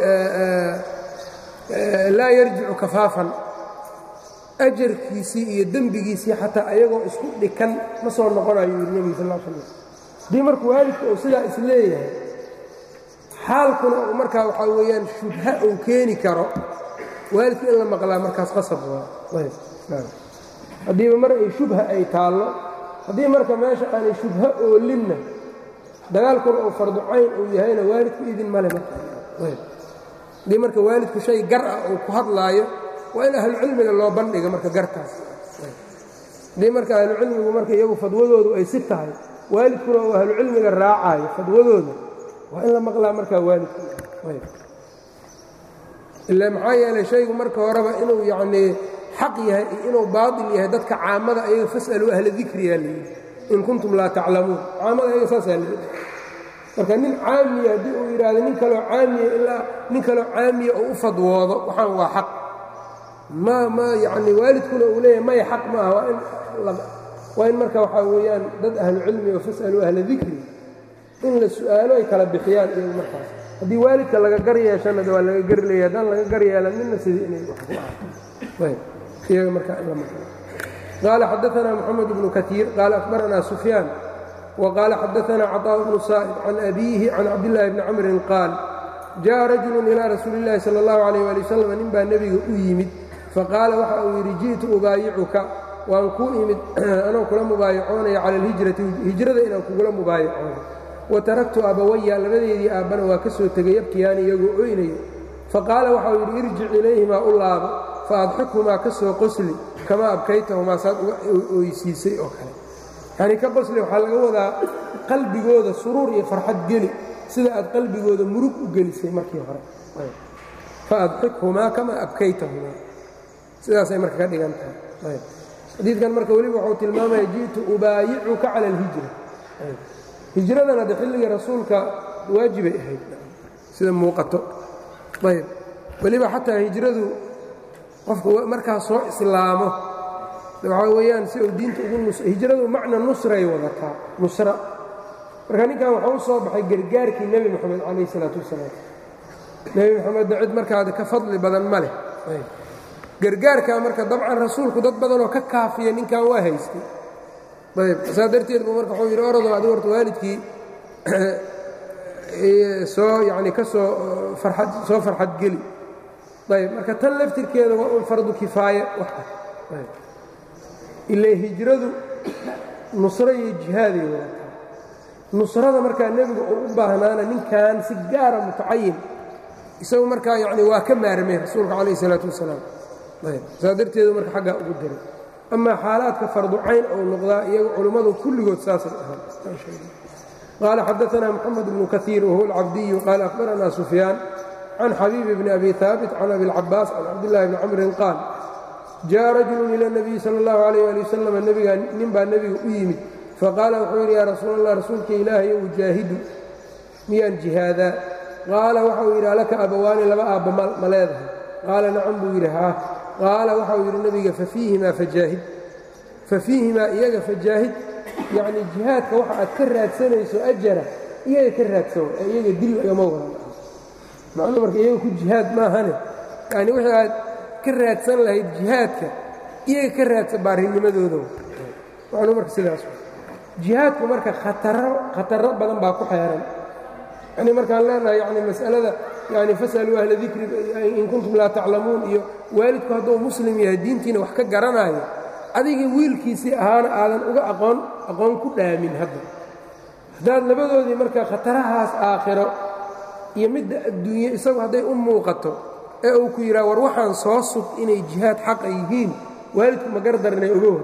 laa yarjicu kafaafan ajarkiisii iyo dembigiisii xataa ayagoo isku dhikan ma soo noqonayo yidhi nebigu sal l slam haddii marka waalidka uu sidaa is leeyahay xaalkuna uu markaa waxaa weeyaan shubha uu keeni karo waalidka in la maqlaa markaas qasab waa haddiiba mar ay shubha ay taallo haddii marka meesha aanay shubha oolinna dagaalkuna uu fardu cayn uu yahayna waalidku idin male haddii marka waalidku shay gar ah uu ku hadlaayo waa in ahlucilmiga loo bandhiga marka gartaas haddii marka ahlucilmigu marka iyagu fadwadoodu ay si tahay waalidkuna uu ahlucilmiga raacaayo fadwadooda waa in la maqlaa markaa waalidku ilaa maxaa yeelay shaygu marka horeba inuu yacnii xaq yahay iyo inuu baatil yahay dadka caamada ayaga fas'aluu ahla dikriyaa layidhi in kuntum laa taclamuun caamada ayaga saasaa layidhi marka nin caamiya haddii uu yidhaahdo nin kaloo caamiya ilaa nin kaloo caamiya oo u fadwoodo waxaan waa xaq ma ma yacni waalidkuna uu leeyahay maya xaq maaha waa in waa in marka waxaa weeyaan dad ahlu cilmi oo fas'aluu ahla dikri in la su'aalo ay kala bixiyaan iyagu markaas haddii waalidka laga gar yeeshana waa laga gari leeya haddaan laga gar yeelan nina sidii inay wax ku ahayb iyaga markaa in la maqlo qaala xadaanaa moxamed bnu kaiir qaala akhbaranaa sufyaan wa qaala xadaanaa caطaaء bnu saa'id can abiihi can cabdillaahi bni camrin qaal jaءa rajulu ilaa rasuuli اllahi salى اllahu alayh ali wasalam nin baa nebiga u yimid faqaala waxa uu yidhi ji'tu ubaayicuka waan ku imid anoo kula mubaayacoonaya cala alhijrati hijrada inaan kugula mubaayacoono wataraktu abawaya labadeedii aabbana waa ka soo tegay yabkiyaani iyagoo oynayo faqaala waxau yidhi irjic ilayhimaa u laabo faadxikhumaa ka soo qosli kamaa abkaytahumaa saad uga oysiisay oo kale yacnii ka qosli waxaa laga wadaa qalbigooda suruur iyo farxad geli sida aad qalbigooda murug u gelisay markii hore faadxikhumaa kamaa abkaytahumaa sidaasay marka ka dhigan tahay xadiidkan marka weliba waxuu tilmaamaya ji'tu ubaayicuka cala alhijra hijradan hadde xilligii rasuulka waajibay ahayd sida muuqato ayb weliba xataa hijradu qofku markaa soo islaamo waxaa weeyaan si uu diinta ugu hijradu macna nusray wadataa nusra marka ninkan waxaa u soo baxay gargaarkii nebi moxamed calayh isalaatu wasalaam nebi moxamedna cid markaada ka fadli badan ma leh gargaarkaa marka dabcan rasuulku dad badanoo ka kaafiya ninkan waa haystay ayb saa darteed buu marka wuxuu yidhi orado adigu horta waalidkii soo yacni ka soo farxad soo farxad geli ayb marka tan laftirkeeda waa un fardu kifaaya wax ah ayb ilaa hijradu nusro iyo jihaaday wadataa nusrada markaa nebigu uu u baahnaana ninkan si gaara mutacayin isagu markaa yacni waa ka maarmay rasuulka calayh isalaatu wasalaam ayb saa darteedu marka xaggaa ugu diray amaa xaalaadka fardu cayn ou noqdaa iyaga culummadu kulligood saasay ahaan qaala xadaanaa moxamed bnu kaiir wahuwa alcabdiyu qaala akhbaranaa sufyaan can xabiibi bni abi haabit can abi اlcabaas can cabdillahi bni camrin qaal jaءa rajulu ila اnabiyi sala اllahu alayh ali wasalam nebigaa nin baa nebiga u yimid faqaala wuxuu yidhi yaa rasuul allah rasuulka ilaahayo ujaahidu miyaan jihaadaa qaala waxau yidhi alaka abawaani laba aabba ma leedahay qaala nacam buu yidhi haa qaala waxau yidhi nebiga fafiihimaa fajaahid fafiihimaa iyaga fajaahid yacnii jihaadka waxa aad ka raadsanayso ajara iyaga ka raadsan ee iyaga dil lagama wadan macnuu marka iyaga ku jihaad maahane yani wixii aad ka raadsan lahayd jihaadka iyaga ka raadsan baarinimadooda macnuu marka sidaas jihaadku marka khataro khataro badan baa ku xeeran yani markaan leenahay yani mas'alada yani fasaluu ahla dikri in kuntum laa taclamuun iyo waalidku hadduu muslim yahay diintiina wax ka garanaayo adigii wiilkiisii ahaana aadan uga aqoon aqoon ku dhaamin hadda haddaad labadoodii marka khatarahaas aakhiro iyo midda adduunye isagu hadday u muuqato ee uu ku yidhaha war waxaan soo sug inay jihaad xaqa yihiin waalidku ma gardaranay ogow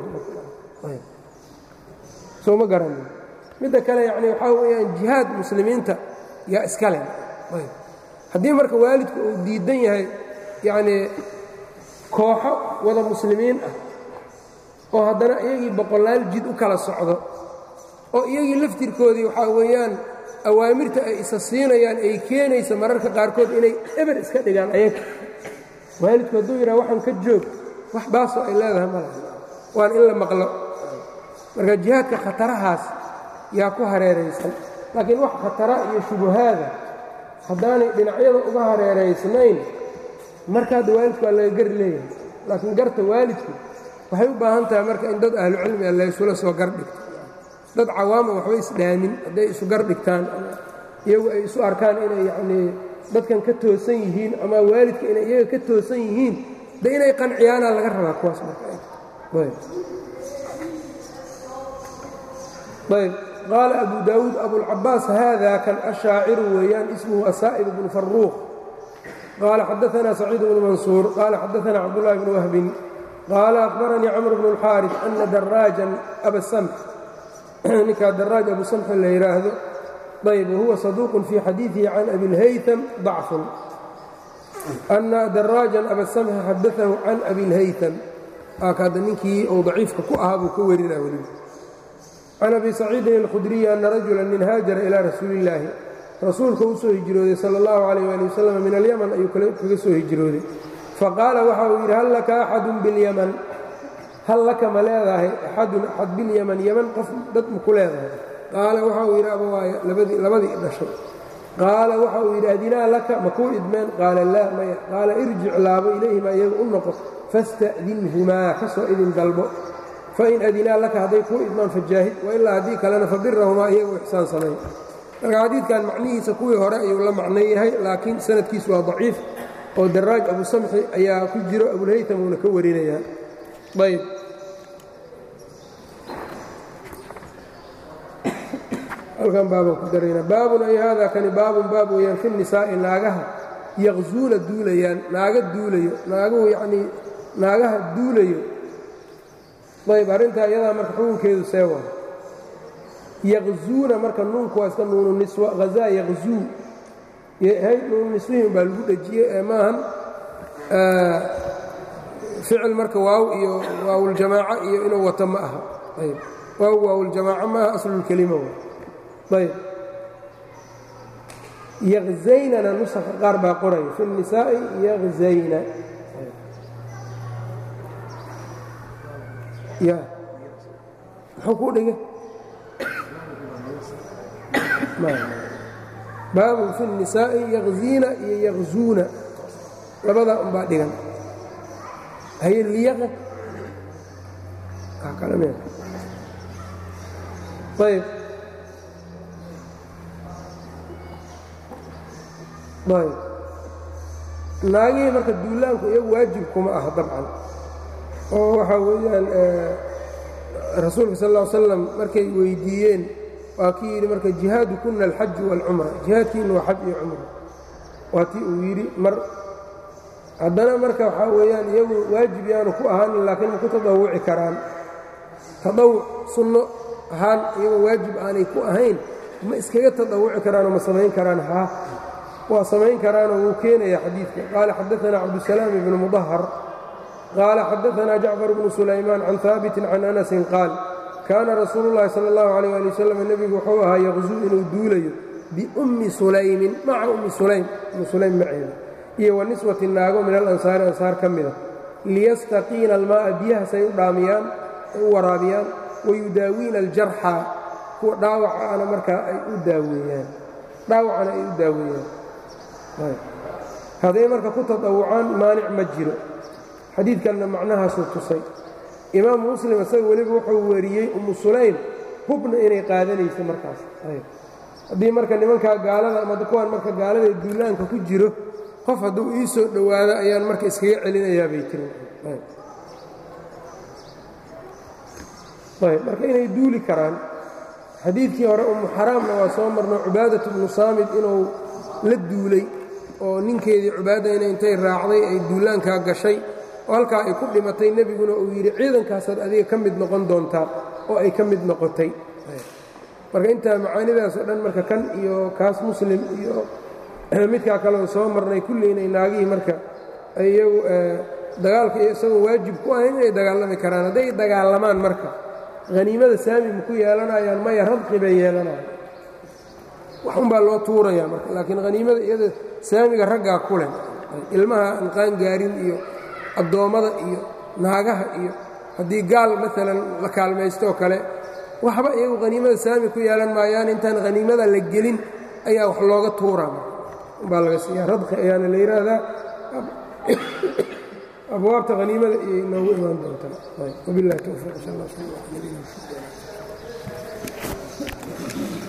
soo ma garanin midda kale yacni waxaa weeyaan jihaad muslimiinta yaa iska leh haddii marka waalidku uu diidan yahay yacnii kooxo wada muslimiin ah oo haddana iyagii boqolaal jid u kala socdo oo iyagii laftirkoodii waxaa weeyaan awaamirta ay isa siinayaan ay keenaysa mararka qaarkood inay eber iska dhigaan ayaga waalidku hadduu yidhaha waxaan ka joog wax baasoo ay leedahay ma laha waan in la maqlo marka jihaadka khatarahaas yaa ku hareeraysan laakiin wax khatara iyo shubuhaada haddaanay dhinacyada uga hareeraysnayn markaadda waalidku waa laga gari leeyahay laakiin garta waalidku waxay u baahan tahay marka in dad ahlucilmi a laysula soo gardhigto dad cawaama waxba isdhaamin hadday isu gardhigtaan iyagu ay isu arkaan inay yacnii dadkan ka toosan yihiin ama waalidka inay iyaga ka toosan yihiin de inay qanciyaanaa laga rabaa kuwaas markaayb ayb qaala abu daawuud abulcabaas haada kan ashaaciru weeyaan ismuhu asaa'ib bnu faruuq qaala xadaanaa saciid bnu mansuur qaala xadaanaa cabdullahi bnu wahbin qaala akhbaranii camr bnu اlxaariث ana daraajan abasamx ninkaa daraaj abu samxin la yidhaahdo ayb wahuwa saduuqun fii xadiidihi can abilhaytam dacfun ana daraajan abasamxi xadaahu can abilhaytam aakaada ninkii uu daciifka ku ahaa buu ka warinaa weliba can abi saciidin alkhudriyi ana rajula nin haajara ilaa rasuuli illaahi rasuulka u soo hijrooday sala اllahu calayh ali wasalam min alyaman ayuu kaga soo hijrooday faqaala waxa uu yidhi hal laka axadun bilyaman hal laka ma leedahay axadun axad bilyaman yaman qof dad ma ku leedahay qaala waxa uu yidhi abawaaya labadii dhashay qaala waxa uu yidhi adinaa laka ma kuu idmeen qaala laa maya qaala irjic laabo ilayhima iyaga u noqo fasta'dinhumaa ka soo idin dalbo fain adinaa laka hadday kuu idmaan fajaahid wailaa haddii kalena fabirahumaa iyaga u ixsaan samay marka xadiidkan macnihiisa kuwii hore ayuu la macno yahay laakiin sanadkiisu waa daciif oo daraaj abu samxi ayaa ku jiro abulhaytam uuna ka warinayaa ayb halkan baabaan ku daraynaa baabun ay haadaa kani baabun baab weeyaan fi nisaa'i naagaha yaqzuuna duulayaan naaga duulayo naaguhu yacnii naagaha duulayo ayb arrintaa iyadaa marka xukunkeedu see waa yaqzuuna marka nuunku waa iska nuunu niswa hazaa yaqzuu nuunu niswihim baa lagu dhejiyey ee maahan ficil marka waaw iyo waawuljamaaca iyo inuu wato ma aha ayb waaw waawuljamaaca ma aha aslulkelima ayb yaqzaynana nusaka qaar baa qoraya fi الnisaa'i yaqzayna ya muxuu kuu dhigay baabun fi الnisaa'i yaqziina iyo yaqzuuna labadaa unbaa dhigan haye liyaqa ayb ayb naagihii marka duulaanku iyagu waajib kuma aha dabcan oo waxaa weeyaan rasuulka sal ll ly slam markay weydiiyeen waa kii yidhi marka jihaadu kuna alxaju waalcumra jihaadkiina waa xaj iyo cumra waa tii uu yidhi mar haddana marka waxaa weeyaan iyagu waajib yaanu ku ahaanin laakiin ma ku tadawuci karaan tadawuc sunno ahaan iyagoo waajib aanay ku ahayn ma iskaga tadawuci karaanoo ma samayn karaan haa waa samayn karaanoo wuu keenaya xadiidka qaala xadaanaa cabdusalaam ibnu mudahar qaala xadaanaa jacfar bnu sulaymaan can haabitin can anasin qaal kaana rasuulu llahi sala allahu calayh ali wasalam nebigu wuxuu ahaa yaqzuu inuu duulayo biummi sulaymin maca ummi sulaym ummi sulaym maceeda iyo wa niswati naago min alansaari ansaar ka mida liyastaqiina almaa'a biyahaasay u dhaamiyaan ay u waraabiyaan wayudaawiina aljarxa kuwa dhaawacana markaa ay u daaweeyaan dhaawacana ay u daaweeyaan hadday marka ku tadawucaan maanic ma jiro xadiidkanna macnahaasuu tusay imaamu muslim isaga weliba wuxuu wariyey ummu sulaym hubna inay qaadanayso markaas haddii marka nimankaa gaalada ama kuwaan marka gaalada duulaanka ku jiro qof hadduu ii soo dhowaado ayaan marka iskaga celinayaa bay tiri marka inay duuli karaan xadiidkii hore ummu xaraamna waa soo marno cubaadatu bnu saamid inuu la duulay oo ninkeedii cubaadayna intay raacday ay duulaankaa gashay oo halkaa ay ku dhimatay nebiguna uu yidhi ciidankaasaad adiga ka mid noqon doontaa oo ay ka mid noqotay marka intaa macaanidaasoo dhan marka kan iyo kaas muslim iyo midkaa kaleoo soo marnay kulli inay naagihii marka iyagu dagaalka iyo isagoo waajib ku ahayn inay dagaalami karaan hadday dagaalamaan marka haniimada saami ma ku yeelanayaan maya radqi bay yeelanayaan wax unbaa loo tuurayaa marka laakiin haniimada iyada saamiga raggaa ku leh ilmaha aan qaan gaarin iyo addoommada iyo naagaha iyo haddii gaal maalan la kaalmaystooo kale waxba iyagu haniimada saami ku yeelan maayaan intaan haniimada la gelin ayaa wax looga tuuraa umbaa laga siiyaa radqi ayaana la yidhaahdaa abwaabta haniimada iyo noogu imaan doontaa wabilahi towfiiq sal allah sal ala nabina